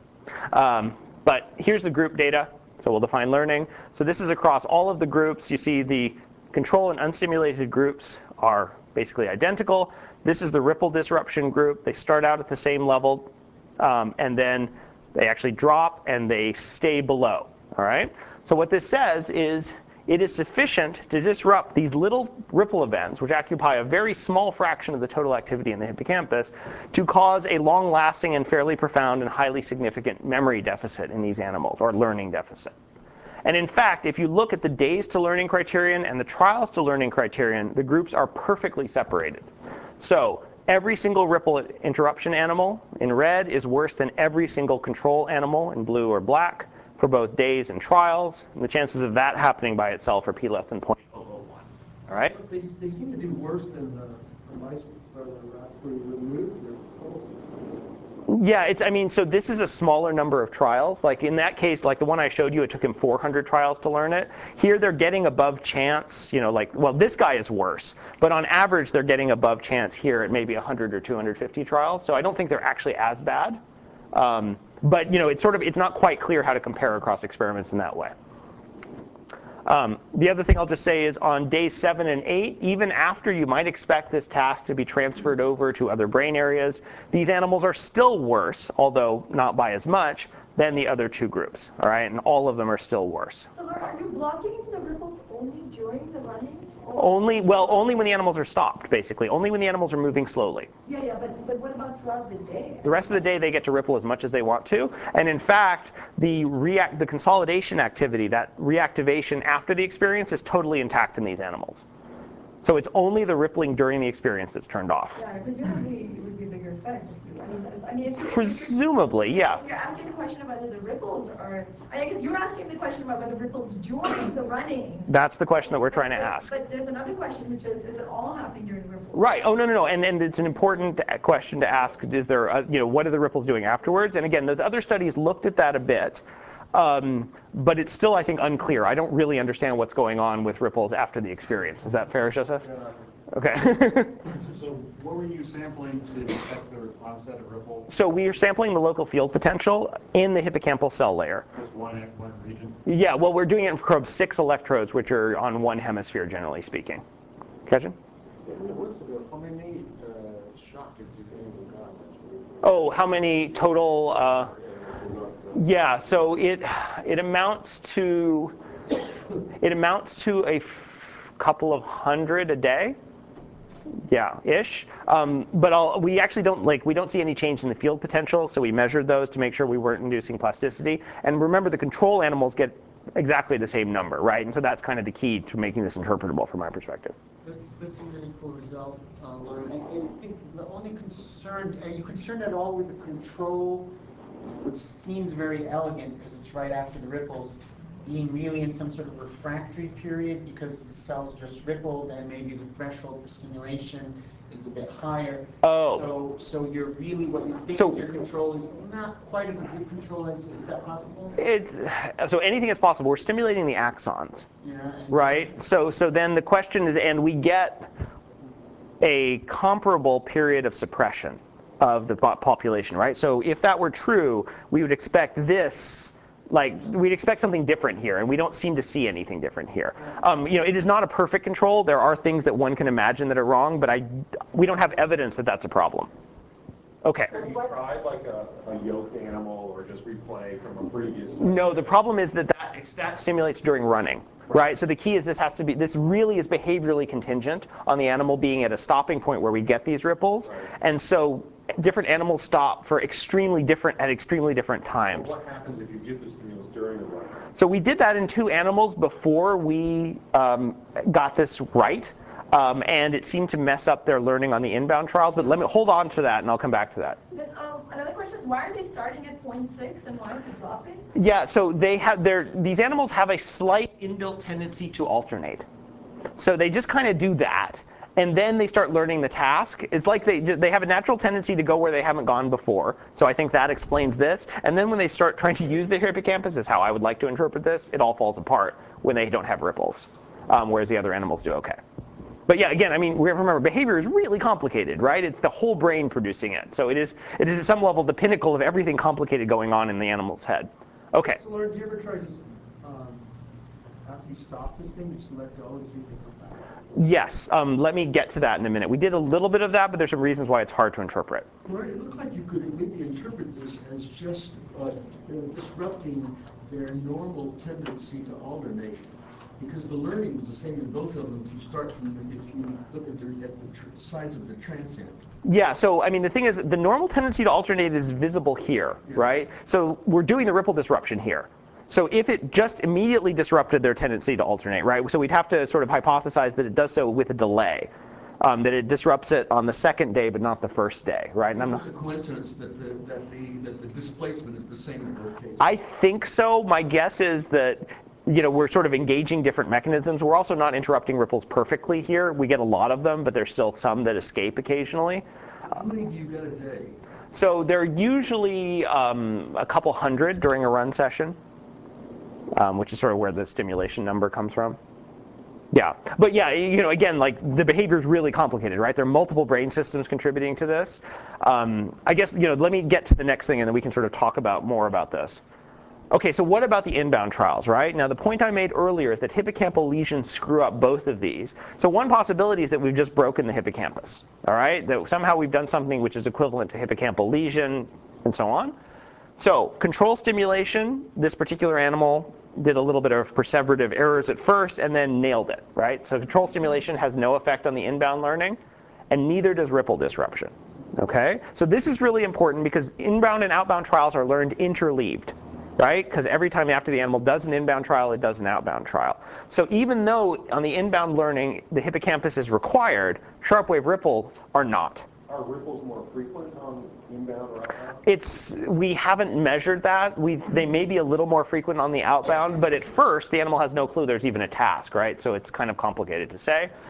But here's the group data. So we'll define learning. So this is across all of the groups. You see the control and unstimulated groups are basically identical. This is the ripple disruption group. They start out at the same level, and then they actually drop and they stay below. All right? So what this says is it is sufficient to disrupt these little ripple events, which occupy a very small fraction of the total activity in the hippocampus, to cause a long-lasting and fairly profound and highly significant memory deficit in these animals, or learning deficit. And in fact, if you look at the days to learning criterion and the trials to learning criterion, the groups are perfectly separated. So every single ripple interruption animal in red is worse than every single control animal in blue or black for both days and trials. And the chances of that happening by itself are p less than 0.001. All right? But they seem to do worse than the mice or the rats where you remove the control. Yeah, so this is a smaller number of trials. Like in that case, like the one I showed you, it took him 400 trials to learn it. Here they're getting above chance, well, this guy is worse. But on average, they're getting above chance here at maybe 100 or 250 trials. So I don't think they're actually as bad. But it's not quite clear how to compare across experiments in that way. The other thing I'll just say is on days 7 and 8, even after you might expect this task to be transferred over to other brain areas, these animals are still worse, although not by as much, than the other two groups. All right, and all of them are still worse. So are you blocking the ripples only during the running? Only when the animals are stopped, basically. Only when the animals are moving slowly. Yeah, but what about throughout the day? The rest of the day, they get to ripple as much as they want to. And in fact, the consolidation activity, that reactivation after the experience, is totally intact in these animals. So it's only the rippling during the experience that's turned off. Yeah, presumably it would be a bigger effect. Presumably, yeah. If you're asking the question about whether the ripples are, I guess you're asking the question about whether ripples during the running. That's the question that we're trying to ask. But there's another question, which is it all happening during ripples? Right. Oh, no. And it's an important question to ask. Is there, what are the ripples doing afterwards? And again, those other studies looked at that a bit. But it's still, I think, unclear. I don't really understand what's going on with ripples after the experience. Is that fair, Joseph? Okay. So what were you sampling to detect the onset of ripple? So we are sampling the local field potential in the hippocampal cell layer. Just one region? Yeah, well, we're doing it from 6 electrodes, which are on one hemisphere, generally speaking. Kevin? How many shock did you think got? Oh, how many total? Yeah, so it amounts to a couple of hundred a day. Yeah, ish. But we actually don't see any change in the field potential, so we measured those to make sure we weren't inducing plasticity. And remember, the control animals get exactly the same number, right? And so that's kind of the key to making this interpretable from my perspective. That's a really cool result, Lauren. I think the only concern, are you concerned at all with the control, which seems very elegant because it's right after the ripples, being really in some sort of refractory period because the cells just rippled and maybe the threshold for stimulation is a bit higher. Oh. So you're really, what you think your control is not quite a good control. Is that possible? So anything is possible. We're stimulating the axons, right? So then the question is, and we get a comparable period of suppression of the population, right? So if that were true, we would expect this, we'd expect something different here, and we don't seem to see anything different here. It is not a perfect control. There are things that one can imagine that are wrong, but we don't have evidence that that's a problem. Okay. Have you tried like a yoked animal or just replay from a previous session? No, the problem is that stimulates during running, right? So the key is this really is behaviorally contingent on the animal being at a stopping point where we get these ripples. Right. And so different animals stop at extremely different times. So what happens if you give the stimulus during the run? So we did that in 2 animals before we got this right. And it seemed to mess up their learning on the inbound trials. But let me hold on to that, and I'll come back to that. Then, another question is, why are they starting at 0.6 and why is it dropping? Yeah, so these animals have a slight inbuilt tendency to alternate. So they just kind of do that, and then they start learning the task. It's like they have a natural tendency to go where they haven't gone before. So I think that explains this. And then when they start trying to use the hippocampus, is how I would like to interpret this, it all falls apart when they don't have ripples, whereas the other animals do okay. But yeah, again, I mean, we have to remember, behavior is really complicated, right? It's the whole brain producing it. So it is at some level the pinnacle of everything complicated going on in the animal's head. Okay. So Lauren, do you ever try to, after you stop this thing, just let go and see if they come back? Yes. Let me get to that in a minute. We did a little bit of that, but there's some reasons why it's hard to interpret. Lauren, it looked like you could maybe interpret this as just disrupting their normal tendency to alternate. Because the learning was the same in both of them if you look at the size of the transient. Yeah, so I mean, the thing is, the normal tendency to alternate is visible here, right? So we're doing the ripple disruption here. So if it just immediately disrupted their tendency to alternate, right? So we'd have to sort of hypothesize that it does so with a delay. That it disrupts it on the second day, but not the first day, right? And it's just a coincidence that the displacement is the same in both cases. I think so. My guess is that we're sort of engaging different mechanisms. We're also not interrupting ripples perfectly here. We get a lot of them, but there's still some that escape occasionally. How many do you get a day? So they're usually a couple hundred during a run session, which is sort of where the stimulation number comes from. Yeah, but yeah, again, the behavior is really complicated, right? There are multiple brain systems contributing to this. I guess, let me get to the next thing, and then we can sort of talk more about this. Okay, so what about the inbound trials, right? Now, the point I made earlier is that hippocampal lesions screw up both of these. So one possibility is that we've just broken the hippocampus, all right? That somehow we've done something which is equivalent to hippocampal lesion, and so on. So control stimulation, this particular animal did a little bit of perseverative errors at first and then nailed it, right? So control stimulation has no effect on the inbound learning, and neither does ripple disruption, okay? So this is really important because inbound and outbound trials are learned interleaved, right? Because every time after the animal does an inbound trial, it does an outbound trial. So even though on the inbound learning, the hippocampus is required, sharp wave ripples are not. Are ripples more frequent on inbound or outbound? We haven't measured that. They may be a little more frequent on the outbound, but at first the animal has no clue there's even a task, right? So it's kind of complicated to say.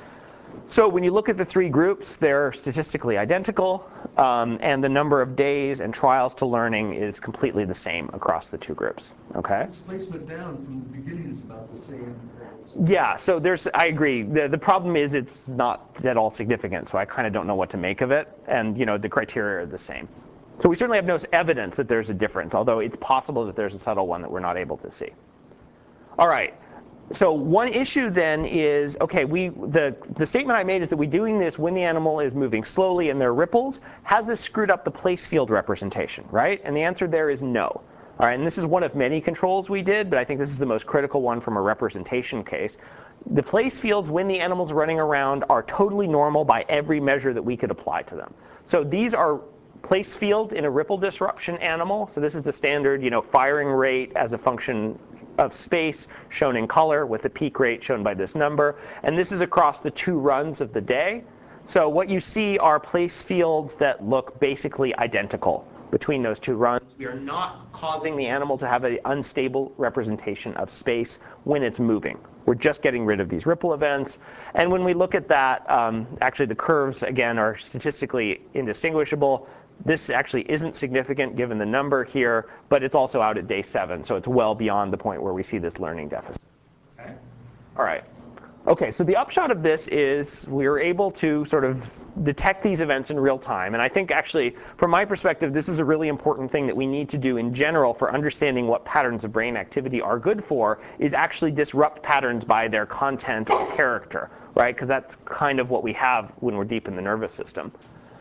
So when you look at the three groups, they're statistically identical, and the number of days and trials to learning is completely the same across the two groups. Okay? Displacement down from the beginning is about the same. Yeah, so I agree. The problem is it's not at all significant, so I kind of don't know what to make of it. And the criteria are the same. So we certainly have no evidence that there's a difference, although it's possible that there's a subtle one that we're not able to see. All right. So one issue then is, okay, the statement I made is that we're doing this when the animal is moving slowly and there are ripples. Has this screwed up the place field representation, right? And the answer there is no. All right, and this is one of many controls we did, but I think this is the most critical one from a representation case. The place fields when the animal's running around are totally normal by every measure that we could apply to them. So these are place fields in a ripple disruption animal. So this is the standard, firing rate as a function of space shown in color with the peak rate shown by this number. And this is across the 2 runs of the day. So what you see are place fields that look basically identical between those 2 runs. We are not causing the animal to have an unstable representation of space when it's moving. We're just getting rid of these ripple events. And when we look at that, actually the curves, again, are statistically indistinguishable. This actually isn't significant given the number here, but it's also out at day 7, so it's well beyond the point where we see this learning deficit. Okay. All right. Okay, so the upshot of this is we were able to sort of detect these events in real time. And I think actually, from my perspective, this is a really important thing that we need to do in general for understanding what patterns of brain activity are good for, is actually disrupt patterns by their content or character, right? Because that's kind of what we have when we're deep in the nervous system.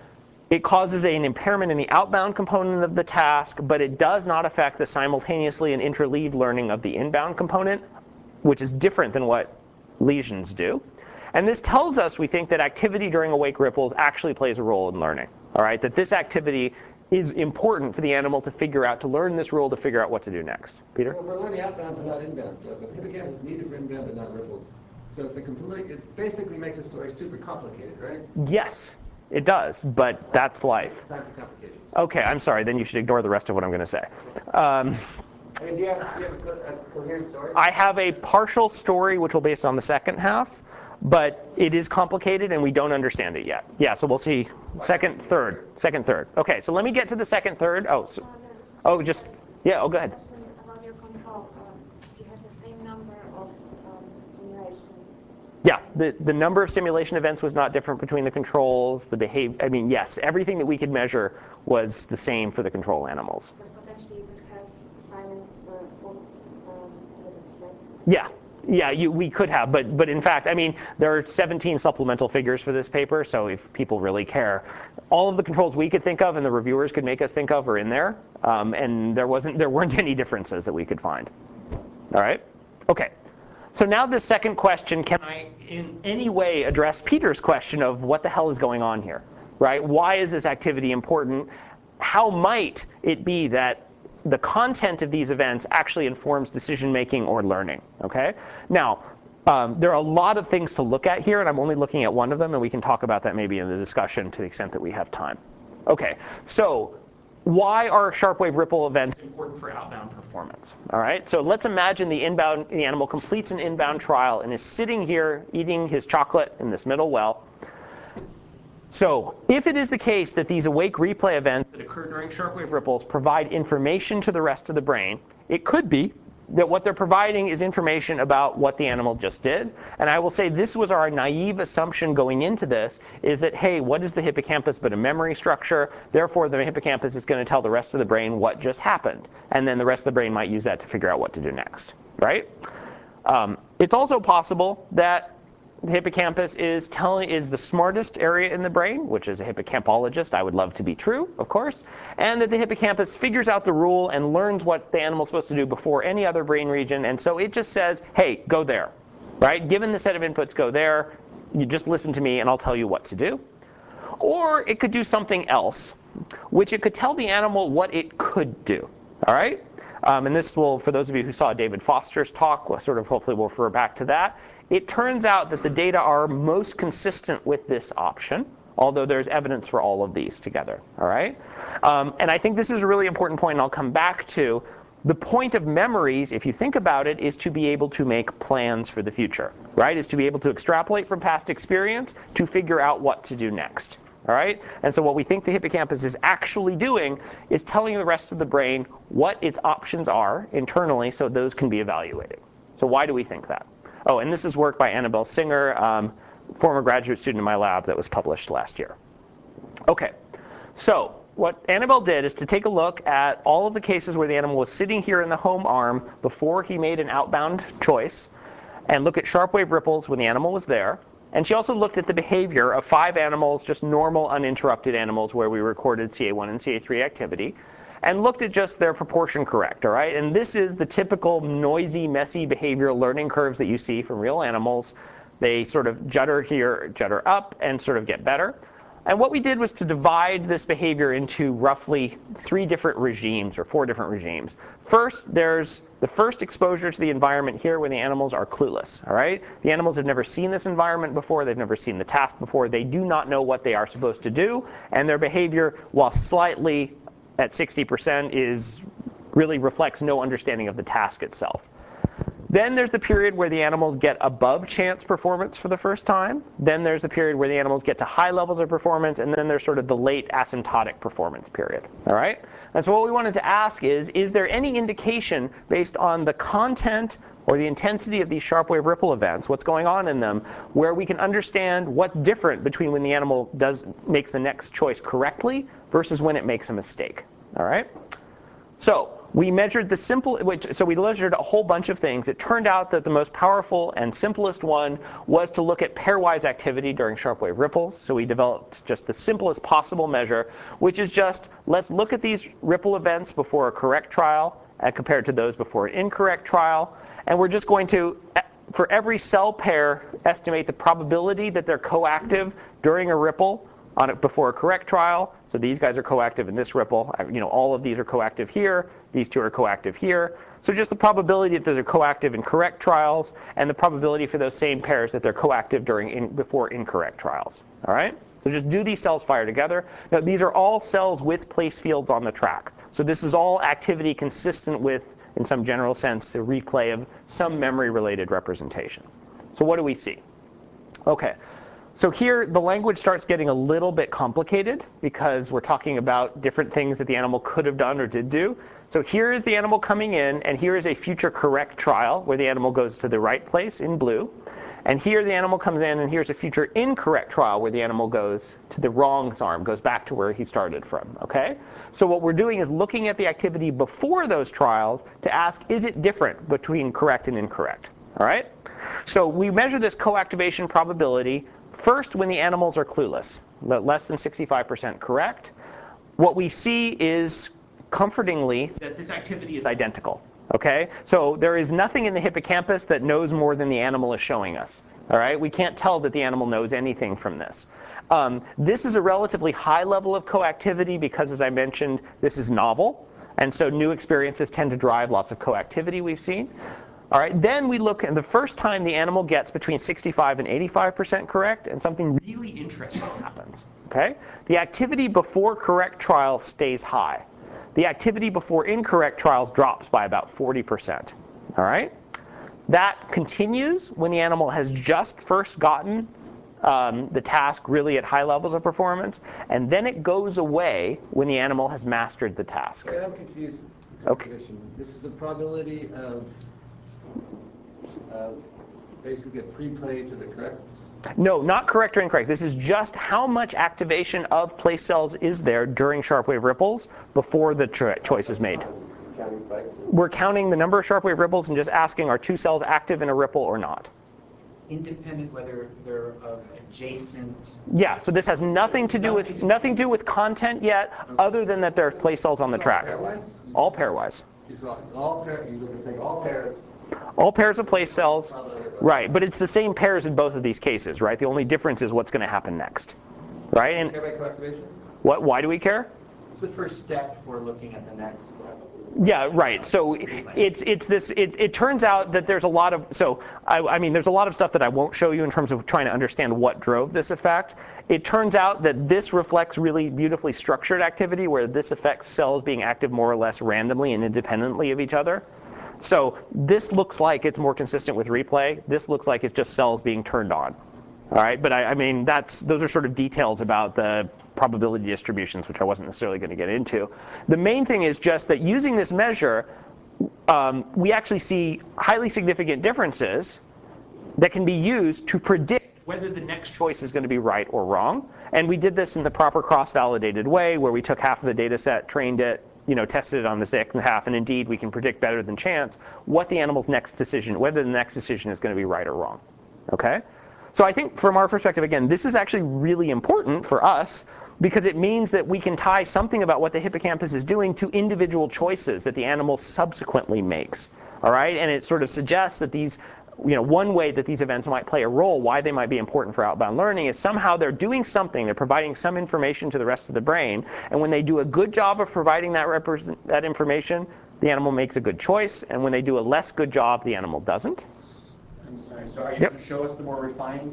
It causes an impairment in the outbound component of the task, but it does not affect the simultaneously and interleaved learning of the inbound component, which is different than what lesions do. And this tells us, we think, that activity during awake ripples actually plays a role in learning. All right, that this activity is important for the animal to figure out, to learn this rule, to figure out what to do next. Peter? Well, we're learning outbound but not inbound. So the hippocampus is needed for inbound but not ripples. So it basically makes the story super complicated, right? Yes, it does, but that's life. Time for complications. Okay, I'm sorry. Then you should ignore the rest of what I'm going to say. I mean, do you have a coherent story? I have a partial story which will be based on the second half, but it is complicated and we don't understand it yet. Yeah, so we'll see second, third. Okay, so let me get to the second, third. Oh, go ahead. About your control, do you have the same number of stimulations? Yeah, the number of stimulation events was not different between the controls. The behavior, I mean, yes, everything that we could measure was the same for the control animals. Because potentially you could have silenced both negatives, right? Yeah, we could have, but in fact, I mean, there are 17 supplemental figures for this paper, so if people really care, all of the controls we could think of and the reviewers could make us think of are in there, and there weren't any differences that we could find. All right? Okay. So now the second question, can I in any way address Peter's question of what the hell is going on here, right? Why is this activity important? How might it be that the content of these events actually informs decision making or learning, okay? Now, there are a lot of things to look at here, and I'm only looking at one of them, and we can talk about that maybe in the discussion to the extent that we have time. Okay, so why are sharp wave ripple events important for outbound performance? All right, so let's imagine the animal completes an inbound trial and is sitting here eating his chocolate in this middle well. So if it is the case that these awake replay events that occur during sharp wave ripples provide information to the rest of the brain, it could be that what they're providing is information about what the animal just did. And I will say this was our naive assumption going into this, is that, hey, what is the hippocampus but a memory structure? Therefore, the hippocampus is going to tell the rest of the brain what just happened. And then the rest of the brain might use that to figure out what to do next, right? It's also possible that the hippocampus is the smartest area in the brain, which as a hippocampologist I would love to be true, of course, and that the hippocampus figures out the rule and learns what the animal's supposed to do before any other brain region, and so it just says, hey, go there, right? Given the set of inputs, go there. You just listen to me and I'll tell you what to do. Or it could do something else, which it could tell the animal what it could do, all right? And this will, for those of you who saw David Foster's talk, we'll hopefully we'll refer back to that. It turns out that the data are most consistent with this option, although there's evidence for all of these together, all right? And I think this is a really important point, and I'll come back to. the point of memories, if you think about it, is to be able to make plans for the future, right? Is to be able to extrapolate from past experience to figure out what to do next, all right? And so what we think the hippocampus is actually doing is telling the rest of the brain what its options are internally so those can be evaluated. So why do we think that? Oh, and this is work by Annabelle Singer, former graduate student in my lab that was published last year. Okay, so what Annabelle did is to take a look at all of the cases where the animal was sitting here in the home arm before he made an outbound choice, and look at sharp wave ripples when the animal was there. And she also looked at the behavior of 5 animals, just normal uninterrupted animals where we recorded CA1 and CA3 activity, and looked at just their proportion correct, all right? And this is the typical noisy, messy behavioral learning curves that you see from real animals. They sort of judder here, judder up, and sort of get better. And what we did was to divide this behavior into roughly 3 different regimes, or 4 different regimes. First, there's the first exposure to the environment here when the animals are clueless, all right? The animals have never seen this environment before. They've never seen the task before. They do not know what they are supposed to do. And their behavior, while slightly at 60%, really reflects no understanding of the task itself. Then there's the period where the animals get above chance performance for the first time. Then there's the period where the animals get to high levels of performance. And then there's sort of the late asymptotic performance period. All right? And so what we wanted to ask is there any indication based on the content or the intensity of these sharp wave ripple events, what's going on in them, where we can understand what's different between when the animal makes the next choice correctly versus when it makes a mistake. All right? So we measured we measured a whole bunch of things. It turned out that the most powerful and simplest one was to look at pairwise activity during sharp wave ripples. So we developed just the simplest possible measure, which is just, let's look at these ripple events before a correct trial and compared to those before an incorrect trial. And we're just going to, for every cell pair, estimate the probability that they're coactive during a ripple on it before a correct trial. So these guys are coactive in this ripple. All of these are coactive here. These 2 are coactive here. So just the probability that they're coactive in correct trials, and the probability for those same pairs that they're coactive before incorrect trials. All right? So just do these cells fire together. Now these are all cells with place fields on the track. So this is all activity consistent with, in some general sense, the replay of some memory-related representation. So what do we see? Okay. So here, the language starts getting a little bit complicated because we're talking about different things that the animal could have done or did do. So here is the animal coming in, and here is a future correct trial where the animal goes to the right place in blue. And here the animal comes in, and here's a future incorrect trial where the animal goes to the wrong arm, goes back to where he started from, okay? So what we're doing is looking at the activity before those trials to ask, is it different between correct and incorrect, all right? So we measure this coactivation probability first when the animals are clueless, less than 65% correct. What we see is, comfortingly, that this activity is identical. Okay? So there is nothing in the hippocampus that knows more than the animal is showing us. All right? We can't tell that the animal knows anything from this. This is a relatively high level of coactivity because, as I mentioned, this is novel. And so new experiences tend to drive lots of coactivity we've seen. All right, then we look at the first time the animal gets between 65 and 85% correct, and something really interesting happens. Okay? The activity before correct trial stays high. The activity before incorrect trials drops by about 40%. All right? That continues when the animal has just first gotten the task really at high levels of performance, and then it goes away when the animal has mastered the task. Sorry, I'm confused. Okay. This is a probability of basically a pre-play to the correct? No, not correct or incorrect. This is just how much activation of place cells is there during sharp wave ripples before the choice is made. Counting spikes? We're counting the number of sharp wave ripples and just asking, are 2 cells active in a ripple or not? Independent whether they're of adjacent. Yeah, so this has nothing to do with content yet, other than that there are place cells on the track. Pairwise? All pairwise. You look at take all pairs. All pairs of place cells, right? But it's the same pairs in both of these cases, right? The only difference is what's going to happen next, right? And Care about coactivation? what? Why do we care? It's the first step for looking at the next. Yeah, right. So it turns out that there's a lot of, so I mean, there's a lot of stuff that I won't show you in terms of trying to understand what drove this effect. It turns out that this reflects really beautifully structured activity where this affects cells being active more or less randomly and independently of each other. So this looks like it's more consistent with replay. This looks like it's just cells being turned on. All right, but I mean, those are sort of details about the probability distributions, which I wasn't necessarily going to get into. The main thing is just that using this measure, we actually see highly significant differences that can be used to predict whether the next choice is going to be right or wrong. And we did this in the proper cross-validated way, where we took half of the data set, trained it, tested it on the second half, and indeed we can predict better than chance what the animal's next decision, whether the next decision is going to be right or wrong. Okay? So I think from our perspective, again, this is actually really important for us because it means that we can tie something about what the hippocampus is doing to individual choices that the animal subsequently makes. All right? And it sort of suggests that these, one way that these events might play a role, why they might be important for outbound learning, is somehow they're doing something, they're providing some information to the rest of the brain, and when they do a good job of providing that information, the animal makes a good choice, and when they do a less good job, the animal doesn't. I'm sorry, so are you going to show us the more refined?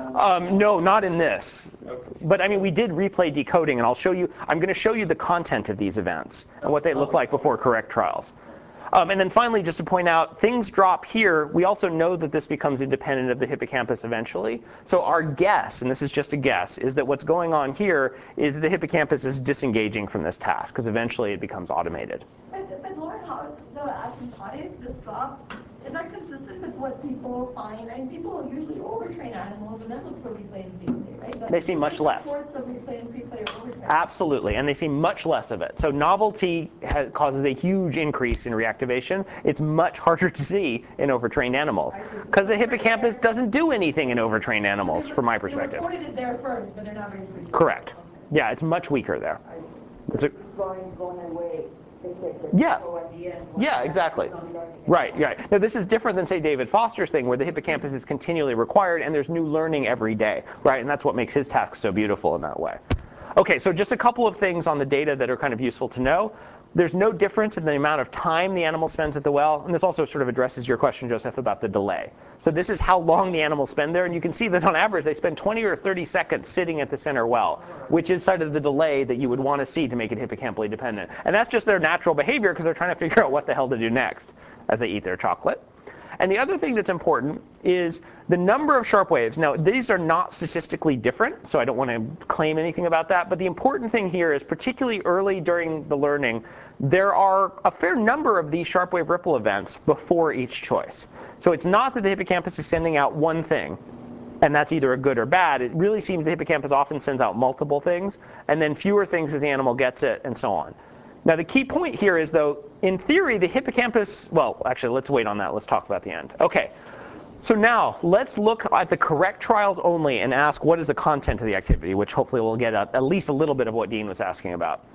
No, not in this. Okay. But I mean, we did replay decoding, and I'm going to show you the content of these events and what they look like before correct trials. And then finally, just to point out, things drop here. We also know that this becomes independent of the hippocampus eventually. So our guess, and this is just a guess, is that what's going on here is the hippocampus is disengaging from this task, because eventually it becomes automated. But Lauren, how the asymptotic, this drop, is that consistent with what people find? I mean, people usually overtrain animals and then look for replay and preplay, right? But They see much less. Reports of replay and preplay or overtrain. Absolutely, and they see much less of it. So novelty causes a huge increase in reactivation. It's much harder to see in overtrained animals because the hippocampus doesn't do anything in overtrained animals, from my perspective. They reported it there first, but they're not very frequent. Correct. Yeah, it's much weaker there. So it's going away. Yeah. Yeah, exactly. Right, right. Now this is different than, say, David Foster's thing, where the hippocampus is continually required and there's new learning every day, right? And that's what makes his task so beautiful in that way. Okay, so just a couple of things on the data that are kind of useful to know. There's no difference in the amount of time the animal spends at the well. And this also sort of addresses your question, Joseph, about the delay. So this is how long the animals spend there. And you can see that on average, they spend 20 or 30 seconds sitting at the center well, which is sort of the delay that you would want to see to make it hippocampally dependent. And that's just their natural behavior because they're trying to figure out what the hell to do next as they eat their chocolate. And the other thing that's important is the number of sharp waves. Now, these are not statistically different, so I don't want to claim anything about that. But the important thing here is, particularly early during the learning, there are a fair number of these sharp wave ripple events before each choice. So it's not that the hippocampus is sending out one thing, and that's either a good or bad. It really seems the hippocampus often sends out multiple things, and then fewer things as the animal gets it, and so on. Now, the key point here is, though, in theory, the hippocampus, well, actually, let's wait on that. Let's talk about the end. OK, so now let's look at the correct trials only and ask what is the content of the activity, which hopefully we'll get at least a little bit of what Dean was asking about.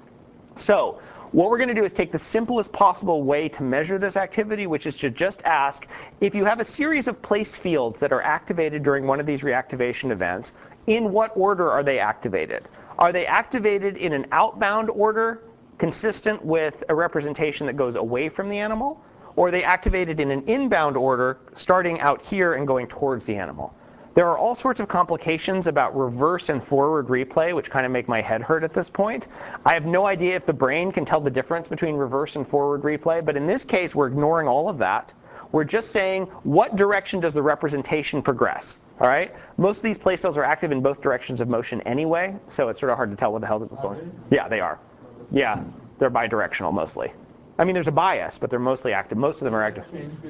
So what we're going to do is take the simplest possible way to measure this activity, which is to just ask, if you have a series of place fields that are activated during one of these reactivation events, in what order are they activated? Are they activated in an outbound order, consistent with a representation that goes away from the animal? Or are they activated in an inbound order, starting out here and going towards the animal? There are all sorts of complications about reverse and forward replay, which kind of make my head hurt at this point. I have no idea if the brain can tell the difference between reverse and forward replay, but in this case, we're ignoring all of that. We're just saying, what direction does the representation progress? All right? Most of these place cells are active in both directions of motion anyway, so it's sort of hard to tell what the hell is going. Yeah, they are. Yeah, they're bidirectional mostly. I mean, there's a bias, but they're mostly active. Most of them are active.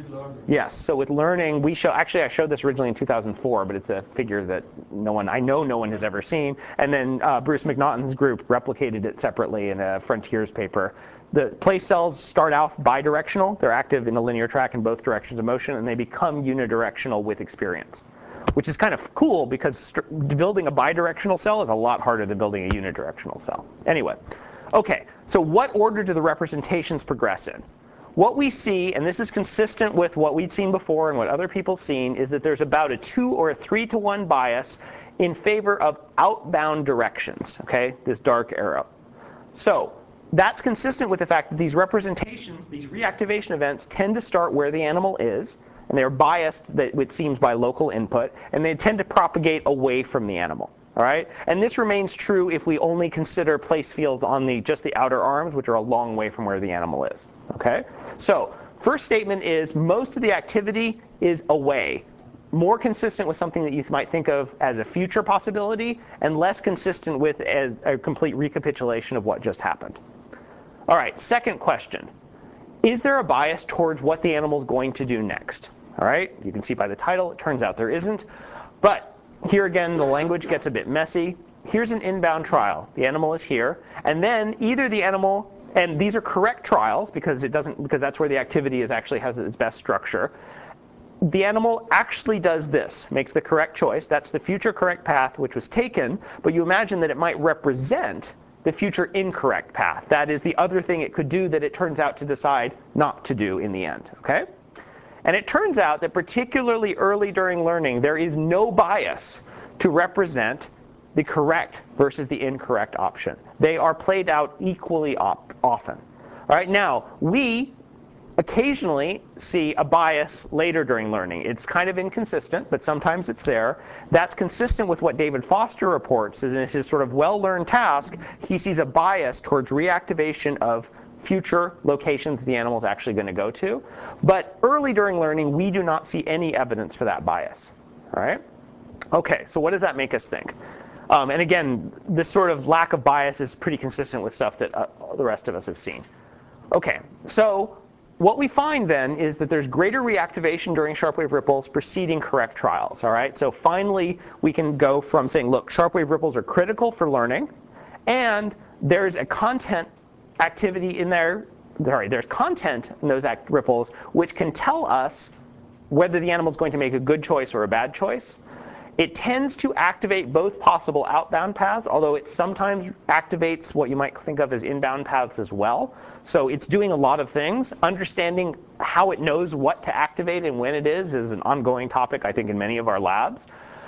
Yes, so with learning, actually I showed this originally in 2004, but it's a figure that I know no one has ever seen. And then Bruce McNaughton's group replicated it separately in a Frontiers paper. The place cells start off bidirectional. They're active in a linear track in both directions of motion, and they become unidirectional with experience, which is kind of cool because building a bidirectional cell is a lot harder than building a unidirectional cell. Anyway. OK, so what order do the representations progress in? What we see, and this is consistent with what we'd seen before and what other people have seen, is that there's about a 2 or a 3-to-1 bias in favor of outbound directions, OK, this dark arrow. So that's consistent with the fact that these representations, these reactivation events, tend to start where the animal is, and they're biased, it seems, by local input, and they tend to propagate away from the animal. All right? And this remains true if we only consider place fields on just the outer arms, which are a long way from where the animal is. Okay? So, first statement is most of the activity is away. More consistent with something that you might think of as a future possibility, and less consistent with a complete recapitulation of what just happened. All right, second question. Is there a bias towards what the animal is going to do next? All right, you can see by the title, it turns out there isn't. But here again, the language gets a bit messy. Here's an inbound trial. The animal is here. And then either the animal, and these are correct trials because that's where the activity actually has its best structure. The animal actually does this, makes the correct choice. That's the future correct path which was taken, but you imagine that it might represent the future incorrect path. That is the other thing it could do that it turns out to decide not to do in the end. Okay? And it turns out that particularly early during learning, there is no bias to represent the correct versus the incorrect option. They are played out equally often. All right, now, we occasionally see a bias later during learning. It's kind of inconsistent, but sometimes it's there. That's consistent with what David Foster reports in his sort of well-learned task. He sees a bias towards reactivation of future locations the animal is actually going to go to. But early during learning, we do not see any evidence for that bias. All right? Okay, so what does that make us think? And again, this sort of lack of bias is pretty consistent with stuff that the rest of us have seen. Okay, so what we find then is that there's greater reactivation during sharp-wave ripples preceding correct trials. All right, so finally we can go from saying, look, sharp-wave ripples are critical for learning, and there's a content activity in there. There's content in those ripples which can tell us whether the animal is going to make a good choice or a bad choice. It tends to activate both possible outbound paths, although it sometimes activates what you might think of as inbound paths as well. So it's doing a lot of things. Understanding how it knows what to activate and when it is an ongoing topic, I think, in many of our labs.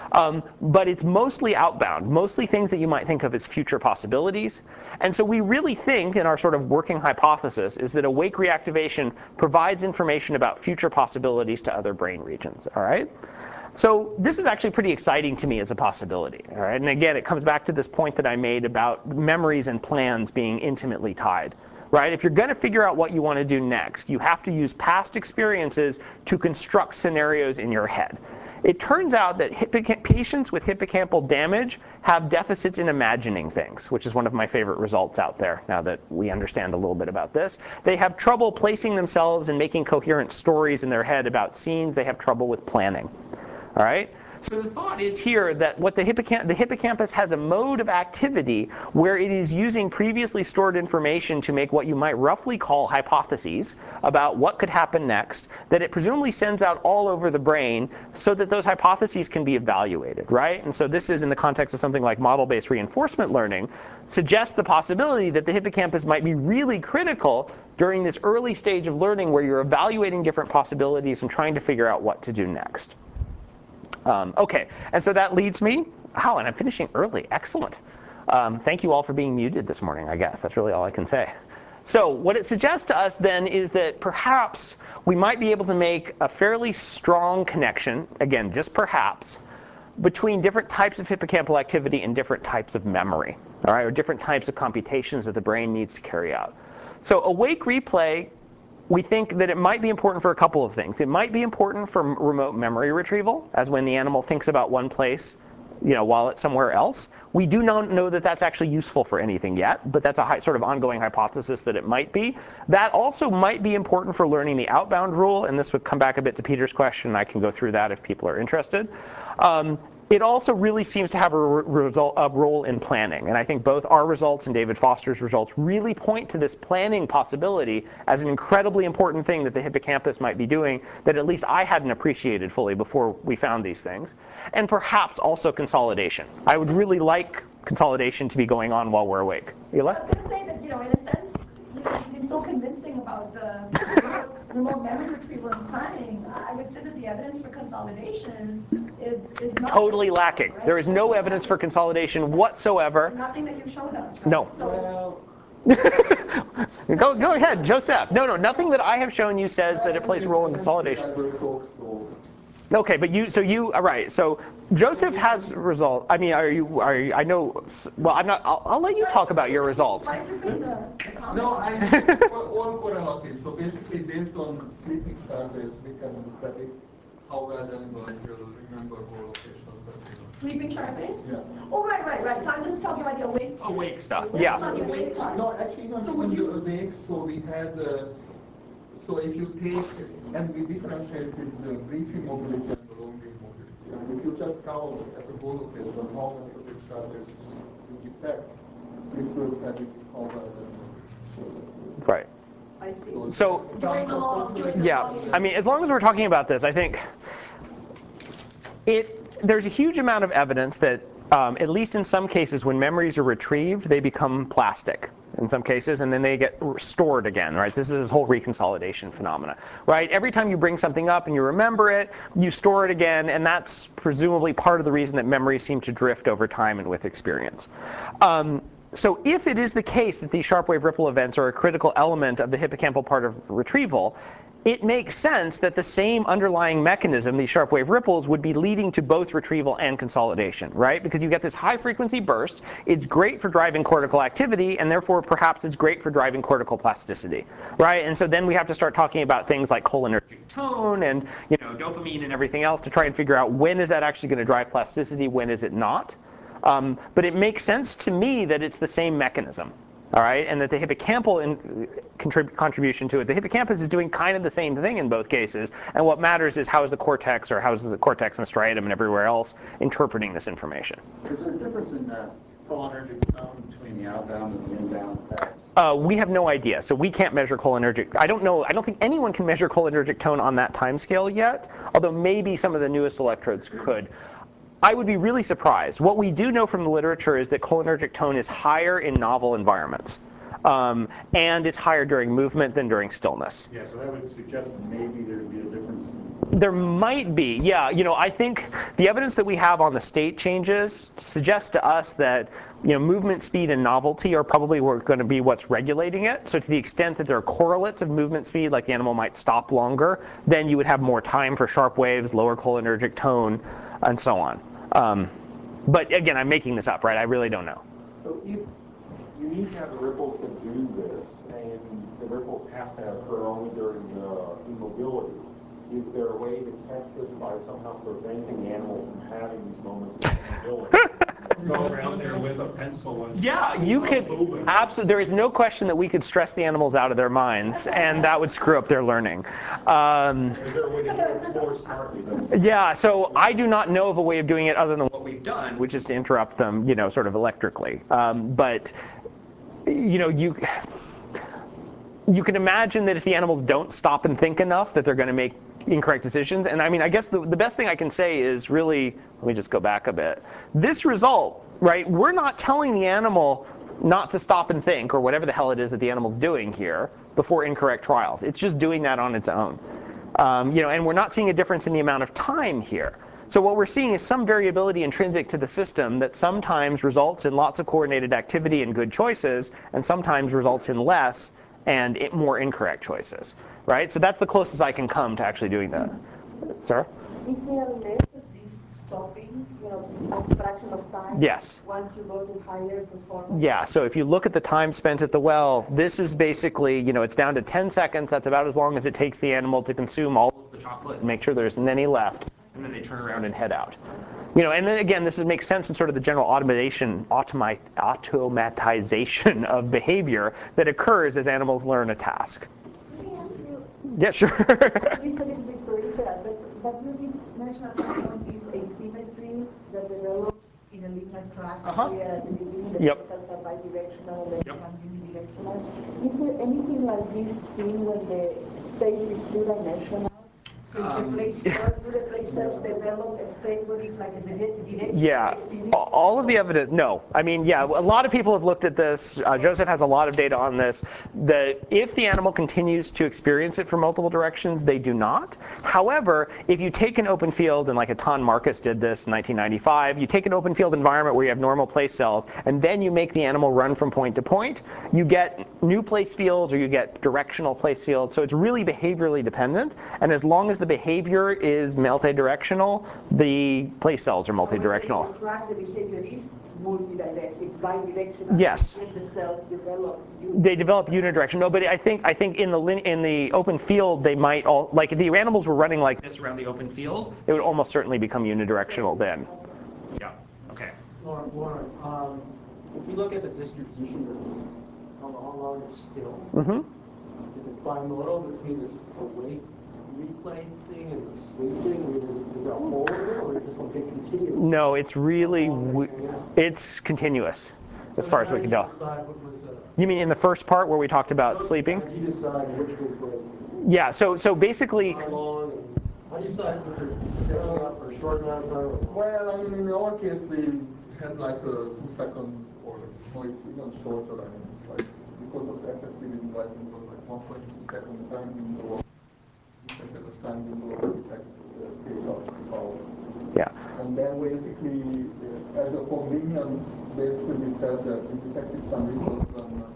But it's mostly outbound, mostly things that you might think of as future possibilities. And so we really think, in our sort of working hypothesis, is that awake reactivation provides information about future possibilities to other brain regions. All right? So this is actually pretty exciting to me as a possibility. All right? And again, it comes back to this point that I made about memories and plans being intimately tied. Right? If you're going to figure out what you want to do next, you have to use past experiences to construct scenarios in your head. It turns out that patients with hippocampal damage have deficits in imagining things, which is one of my favorite results out there now that we understand a little bit about this. They have trouble placing themselves and making coherent stories in their head about scenes. They have trouble with planning. All right? So the thought is here that what the hippocampus has a mode of activity where it is using previously stored information to make what you might roughly call hypotheses about what could happen next, that it presumably sends out all over the brain so that those hypotheses can be evaluated, right? And so this is in the context of something like model-based reinforcement learning, suggests the possibility that the hippocampus might be really critical during this early stage of learning where you're evaluating different possibilities and trying to figure out what to do next. Okay, and so that leads me, and I'm finishing early, excellent. Thank you all for being muted this morning, I guess. That's really all I can say. So what it suggests to us then is that perhaps we might be able to make a fairly strong connection, again, just perhaps, between different types of hippocampal activity and different types of memory, all right, or different types of computations that the brain needs to carry out. So awake replay, we think that it might be important for a couple of things. It might be important for remote memory retrieval, as when the animal thinks about one place, while it's somewhere else. We do not know that that's actually useful for anything yet, but that's a sort of ongoing hypothesis that it might be. That also might be important for learning the outbound rule, and this would come back a bit to Peter's question, and I can go through that if people are interested. It also really seems to have a role in planning. And I think both our results and David Foster's results really point to this planning possibility as an incredibly important thing that the hippocampus might be doing that at least I hadn't appreciated fully before we found these things. And perhaps also consolidation. I would really like consolidation to be going on while we're awake. Ela? I was going to say that, in a sense, you've been so convincing about the remote memory retrieval and planning. I would say that the evidence for consolidation is not totally lacking. Right? There is no evidence for consolidation whatsoever. Nothing that you've shown us. Right? No. Well, Go ahead, Joseph. No, nothing that I have shown you says that it plays a role in consolidation. Okay, but right. So Joseph has results. I mean, are you? I know. Well, I'm not. I'll let you talk about your results. No, all correlative. So basically, based on sleeping surveys, we can predict how well animals will remember whole locational surveys. Sleeping surveys? Yeah. Oh, right. So I'm just talking about the awake part. Awake stuff. Yeah. Yeah. The awake part. No, actually, not So even would you? the awake. So we had. So if you take and we differentiated the briefing mobility and the long wing mobility, and if you just count at the whole location how much of each other you detect, this will predict how well the Right. I see. So During the long. yeah, I mean, as long as we're talking about this, I think there's a huge amount of evidence that, at least in some cases, when memories are retrieved, they become plastic in some cases, and then they get stored again, right? This is this whole reconsolidation phenomena, right? Every time you bring something up and you remember it, you store it again, and that's presumably part of the reason that memories seem to drift over time and with experience. So if it is the case that these sharp wave ripple events are a critical element of the hippocampal part of retrieval, it makes sense that the same underlying mechanism, these sharp wave ripples, would be leading to both retrieval and consolidation, right? Because you get this high frequency burst. It's great for driving cortical activity, and therefore perhaps it's great for driving cortical plasticity, right? And so then we have to start talking about things like cholinergic tone and dopamine and everything else to try and figure out when is that actually going to drive plasticity, when is it not. But it makes sense to me that it's the same mechanism, all right, and that the hippocampal contribution to it, the hippocampus is doing kind of the same thing in both cases, and what matters is how is the cortex, or how is the cortex and striatum and everywhere else interpreting this information. Is there a difference in cholinergic tone between the outbound and the inbound paths? We have no idea, so we can't measure cholinergic. I don't think anyone can measure cholinergic tone on that time scale yet, although maybe some of the newest electrodes could. I would be really surprised. What we do know from the literature is that cholinergic tone is higher in novel environments. And it's higher during movement than during stillness. Yeah, so that would suggest maybe there'd be a difference. There might be, yeah. I think the evidence that we have on the state changes suggests to us that movement speed and novelty are probably going to be what's regulating it. So to the extent that there are correlates of movement speed, like the animal might stop longer, then you would have more time for sharp waves, lower cholinergic tone, and so on. But again, I'm making this up, right? I really don't know. So if you need to have the ripples to do this, and the ripples have to occur only during the immobility, is there a way to test this by somehow preventing the animal from having these moments of immobility? Go around there with a pencil and you could absolutely. There is no question that we could stress the animals out of their minds, and that would screw up their learning. Is there a way to do it more smartly than? Yeah, so I do not know of a way of doing it other than what we've done, which is to interrupt them, sort of electrically. But you can imagine that if the animals don't stop and think enough, that they're going to make incorrect decisions. And I mean, I guess the best thing I can say is really, let me just go back a bit. This result, right, we're not telling the animal not to stop and think, or whatever the hell it is that the animal's doing here, before incorrect trials. It's just doing that on its own. And we're not seeing a difference in the amount of time here. So what we're seeing is some variability intrinsic to the system that sometimes results in lots of coordinated activity and good choices, and sometimes results in less and more incorrect choices, right? So that's the closest I can come to actually doing that. Sarah? Is there less of this stopping, a fraction of time? Yes. Once you go to higher performance? Yeah, so if you look at the time spent at the well, this is basically, it's down to 10 seconds. That's about as long as it takes the animal to consume all of the chocolate and make sure there isn't any left. And then they turn around and head out. And then again, this makes sense in sort of the general automatization of behavior that occurs as animals learn a task. Let me ask you, Yeah, sure. this is a little bit peripheral, but you mentioned at some point this asymmetry that develops in a linear track where at the beginning the pixels are bidirectional and then become unidirectional. Is there anything like this seen when the space is two-dimensional? So do the place cells develop a favorite, like a direction? Yeah, all of the evidence, no. I mean, yeah, a lot of people have looked at this. Joseph has a lot of data on this. That if the animal continues to experience it from multiple directions, they do not. However, if you take an open field, and like Atan Marcus did this in 1995, you take an open field environment where you have normal place cells, and then you make the animal run from point to point, you get new place fields or you get directional place fields. So it's really behaviorally dependent. And as long as the behavior is multi-directional, the place cells are multi-directional. The behavior is multi-directional, it's bidirectional. Yes. And the cells develop. They develop unidirectional. No, but I think in the open field they might all, like if the animals were running like this around the open field, it would almost certainly become unidirectional then. Yeah. Okay. Lauren, if you look at the distribution of this along still, is it bimodal between this awake replay thing and the sleep thing? Is there a hole in it, or is it just like a continuous? No, it's really, it's continuous, as far as we can tell. You mean in the first part where we talked about sleeping? How do you decide which was Yeah, so basically. How long? How do you decide if they're taking up for a short amount of time? Well, I mean, in our case, we had like a 2-second, or no, it's even shorter. I mean, it's like, because of the effectivity, like it was like 1.2 second time window. The time window to detect the case of power. Yeah. And then basically, as a convenience, basically we said that we detected some results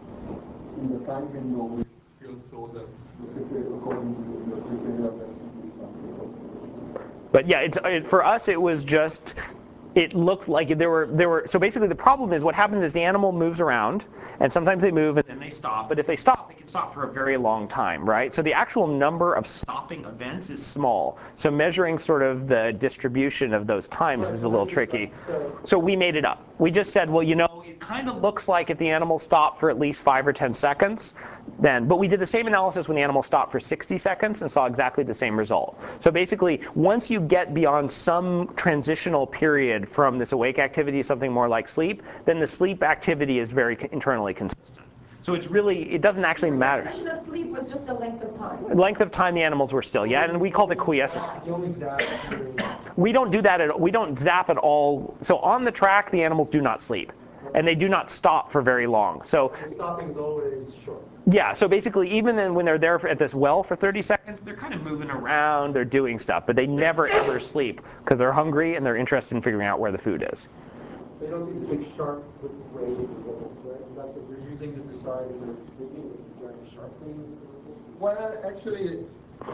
in the time window, we still saw that according to the criteria that should be some results. But yeah, for us it was just, it looked like there were, so basically the problem is what happens is the animal moves around, and sometimes they move and then they stop, but if they stop, they can stop for a very long time, right? So the actual number of stopping events is small. So measuring sort of the distribution of those times is a little tricky. So we made it up. We just said, well, you know, it kind of looks like if the animal stopped for at least 5 or 10 seconds, then, but we did the same analysis when the animal stopped for 60 seconds and saw exactly the same result. So basically, once you get beyond some transitional period from this awake activity to something more like sleep, then the sleep activity is very internally consistent. So it's really, it doesn't actually matter. The definition of sleep was just a length of time. Length of time the animals were still, yeah, and we called it quiescent. We don't do that we don't zap at all. So on the track, the animals do not sleep. And they do not stop for very long. So the stopping is always short. Yeah, so basically even then when they're there at this well for 30 seconds, they're kind of moving around, they're doing stuff, but they never ever sleep because they're hungry and they're interested in figuring out where the food is. So you don't see the big sharp with the way that's what you're using to decide if they're sleeping, if you're sharply? Well, actually,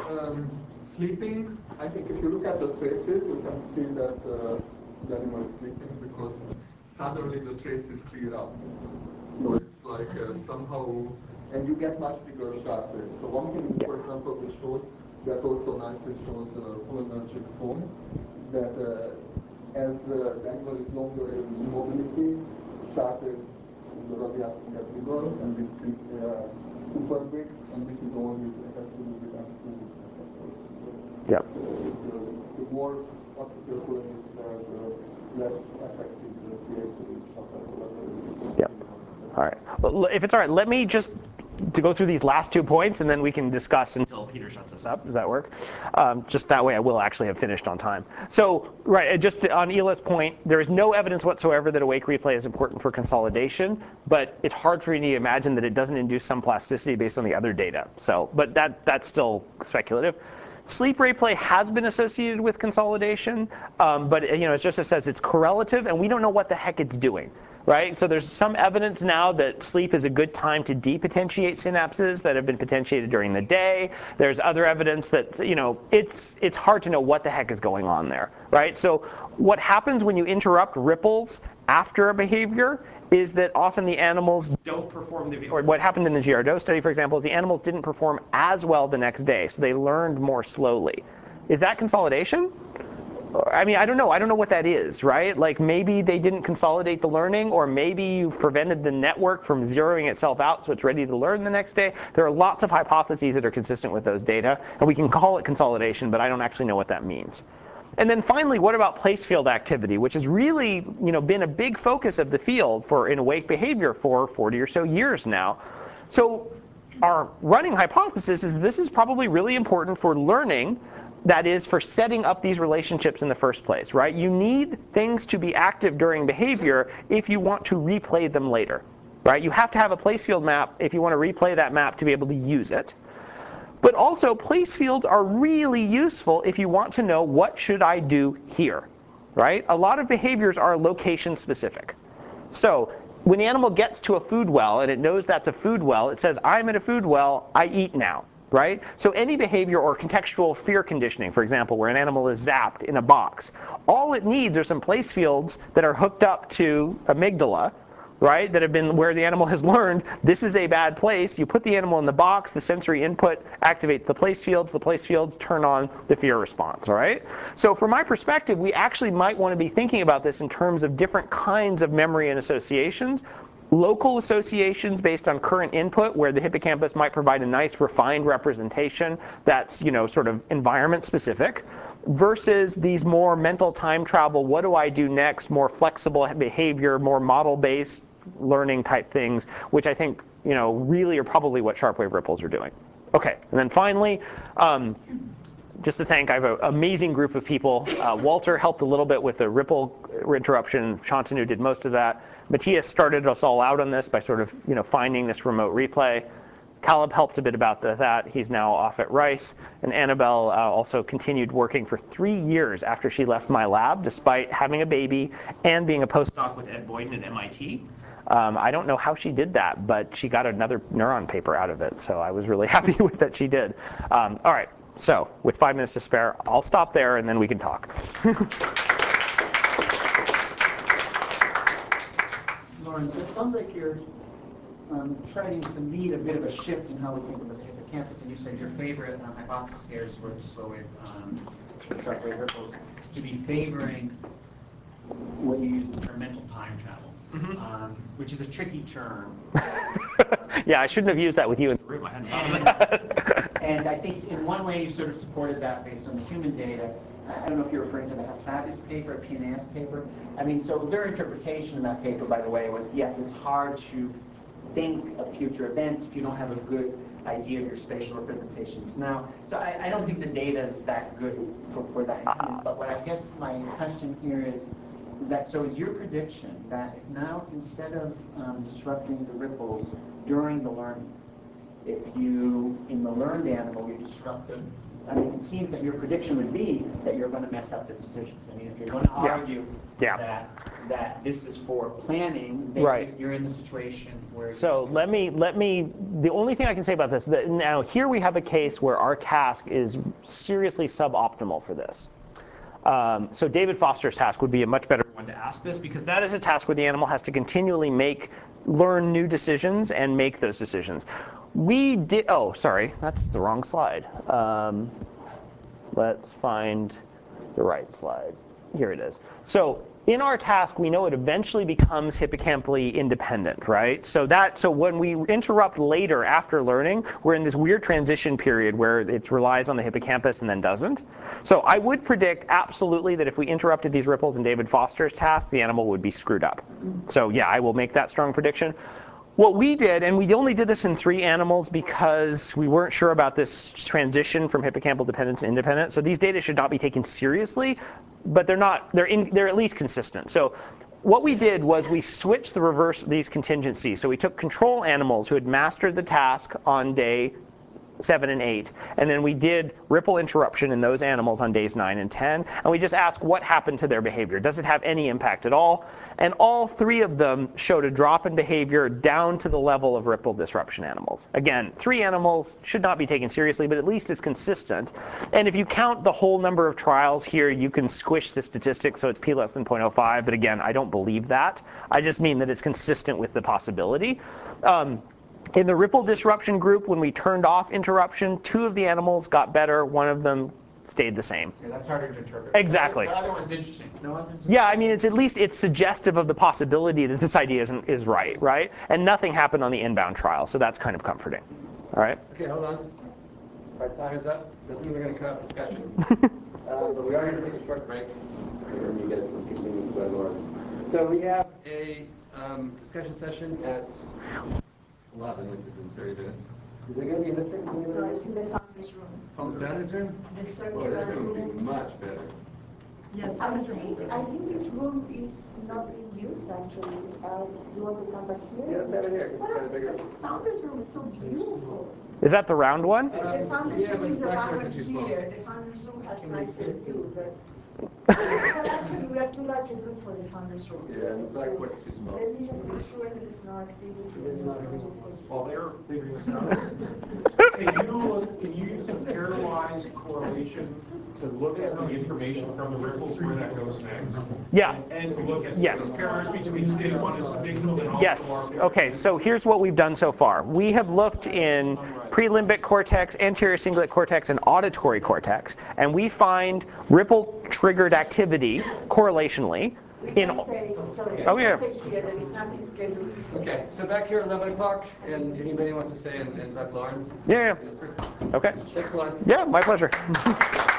sleeping, I think if you look at the traces, you can see that the animal is sleeping because suddenly the traces clear up. So it's like somehow, and you get much bigger sharp rays. So one thing, for example, we showed that also nicely shows the cholinergic tone, that as the animal is longer in mobility, sharp rays in the radiatum get bigger, and in sleep they are super big, and this is only, it has to do with M2 receptors. Yep. The more acetylcholine is there, the less effective the CA2 shuttle. Yep. All right. Well, if it's all right, let me just to go through these last 2 points, and then we can discuss until Peter shuts us up. Does that work? Just that way I will actually have finished on time. So, right, just on Ila's point, there is no evidence whatsoever that awake replay is important for consolidation, but it's hard for you to imagine that it doesn't induce some plasticity based on the other data. So, but that's still speculative. Sleep replay has been associated with consolidation, but as Joseph says, it's correlative, and we don't know what the heck it's doing. Right? So there's some evidence now that sleep is a good time to depotentiate synapses that have been potentiated during the day. There's other evidence that, it's hard to know what the heck is going on there, right? So what happens when you interrupt ripples after a behavior is that often the animals don't perform, or what happened in the Girardot study, for example, is the animals didn't perform as well the next day, so they learned more slowly. Is that consolidation? I mean, I don't know. I don't know what that is, right? Like maybe they didn't consolidate the learning, or maybe you've prevented the network from zeroing itself out so it's ready to learn the next day. There are lots of hypotheses that are consistent with those data, and we can call it consolidation, but I don't actually know what that means. And then finally, what about place field activity, which has really been a big focus of the field in awake behavior for 40 or so years now. So our running hypothesis is this is probably really important for learning that is for setting up these relationships in the first place, right? You need things to be active during behavior if you want to replay them later, right? You have to have a place field map if you want to replay that map to be able to use it. But also, place fields are really useful if you want to know what should I do here, right? A lot of behaviors are location specific. So when the animal gets to a food well and it knows that's a food well, it says, I'm at a food well, I eat now, right? So any behavior or contextual fear conditioning, for example, where an animal is zapped in a box, all it needs are some place fields that are hooked up to amygdala, right, that have been where the animal has learned this is a bad place. You put the animal in the box, the sensory input activates the place fields turn on the fear response, all right? So from my perspective, we actually might want to be thinking about this in terms of different kinds of memory and associations. Local associations based on current input, where the hippocampus might provide a nice refined representation that's, you know, sort of environment specific, versus these more mental time travel, what do I do next, more flexible behavior, more model-based learning type things, which I think, you know, really are probably what sharp-wave ripples are doing. Okay, and then finally, just to thank, I have an amazing group of people. Walter helped a little bit with the ripple interruption. Shantanu did most of that. Matthias started us all out on this by sort of, you know, finding this remote replay. Caleb helped a bit about that. He's now off at Rice. And Annabelle also continued working for 3 years after she left my lab, despite having a baby and being a postdoc with Ed Boyden at MIT. I don't know how she did that, but she got another neuron paper out of it. So I was really happy with that she did. All right, so with 5 minutes to spare, I'll stop there and then we can talk. Lauren, it sounds like you're trying to lead a bit of a shift in how we think about the hippocampus. And you said your favorite hypothesis here is for slow-wave, sharp-wave ripples to be favoring what you use the term mental time travel. Which is a tricky term. Yeah, I shouldn't have used that with you in the room. I hadn't thought of that. And I think in one way you sort of supported that based on the human data. I don't know if you're referring to the Hassabis paper, PNAS paper. I mean, so their interpretation in that paper, by the way, was yes, it's hard to think of future events if you don't have a good idea of your spatial representations now. So I don't think the data is that good for that incumbents. But what I guess my question here is that, so is your prediction that if now, instead of disrupting the ripples during the learning, if you, in the learned animal, you disrupt them, I mean, it seems that your prediction would be that you're going to mess up the decisions. I mean, if you're going to argue that this is for planning, then you're in the situation where... So let me, the only thing I can say about this, now here we have a case where our task is seriously suboptimal for this. So David Foster's task would be a much better one to ask this, because that is a task where the animal has to continually learn new decisions and make those decisions. We did, oh, sorry, that's the wrong slide. Let's find the right slide. Here it is. So in our task, we know it eventually becomes hippocampally independent, right? So when we interrupt later after learning, we're in this weird transition period where it relies on the hippocampus and then doesn't. So I would predict absolutely that if we interrupted these ripples in David Foster's task, the animal would be screwed up. So yeah, I will make that strong prediction. What we did, and we only did this in 3 animals because we weren't sure about this transition from hippocampal dependence to independent. So these data should not be taken seriously, but they're at least consistent. So what we did was we switched the reverse these contingencies. So we took control animals who had mastered the task on day 7 and 8, and then we did ripple interruption in those animals on days 9 and 10, and we just asked what happened to their behavior. Does it have any impact at all? And all 3 of them showed a drop in behavior down to the level of ripple disruption animals. Again, 3 animals should not be taken seriously, but at least it's consistent. And if you count the whole number of trials here, you can squish the statistics so it's p less than 0.05, but again, I don't believe that. I just mean that it's consistent with the possibility. In the ripple disruption group, when we turned off interruption, 2 of the animals got better, 1 of them stayed the same. Yeah, that's harder to interpret. Exactly. The other one's interesting. Yeah, I mean, it's suggestive of the possibility that this idea is right? And nothing happened on the inbound trial, so that's kind of comforting. All right? Okay, hold on. Our time is up. Doesn't mean we're going to cut off discussion. But we are going to take a short break, and you guys can continue with Lauren. So we have a discussion session at 11, which is in 30 minutes. Is it going to be in this room? No, it's in the founder's room. From the founder's room? The Oh, circular that's going to room. be much better. Yeah, I think this room is not being used actually. You want to come back here? Yeah, let's have it here. It's kind of bigger. The founder's room is so beautiful. Is that the round one? The founder's yeah, room but is it's back around there, too small. here. The founder's room has nicer view, but actually we are too large a group for the founder's room. Yeah, it's like what's too small. Let me just make sure that there's no activity. While they're figuring this out, can you use a pairwise correlation to look at the information from the ripples where that goes next? Yeah. And to look at Yes. the pairs between state 1 and signal and also Yes. our Okay, so here's what we've done so far. We have looked in prelimbic cortex, anterior cingulate cortex, and auditory cortex, and we find ripple-triggered activity correlationally. Oh, yeah. Okay, so back here at 11 o'clock, and anybody wants to say, and Dr. Lauren? Yeah. Okay. Thanks, Lauren. Yeah, my pleasure.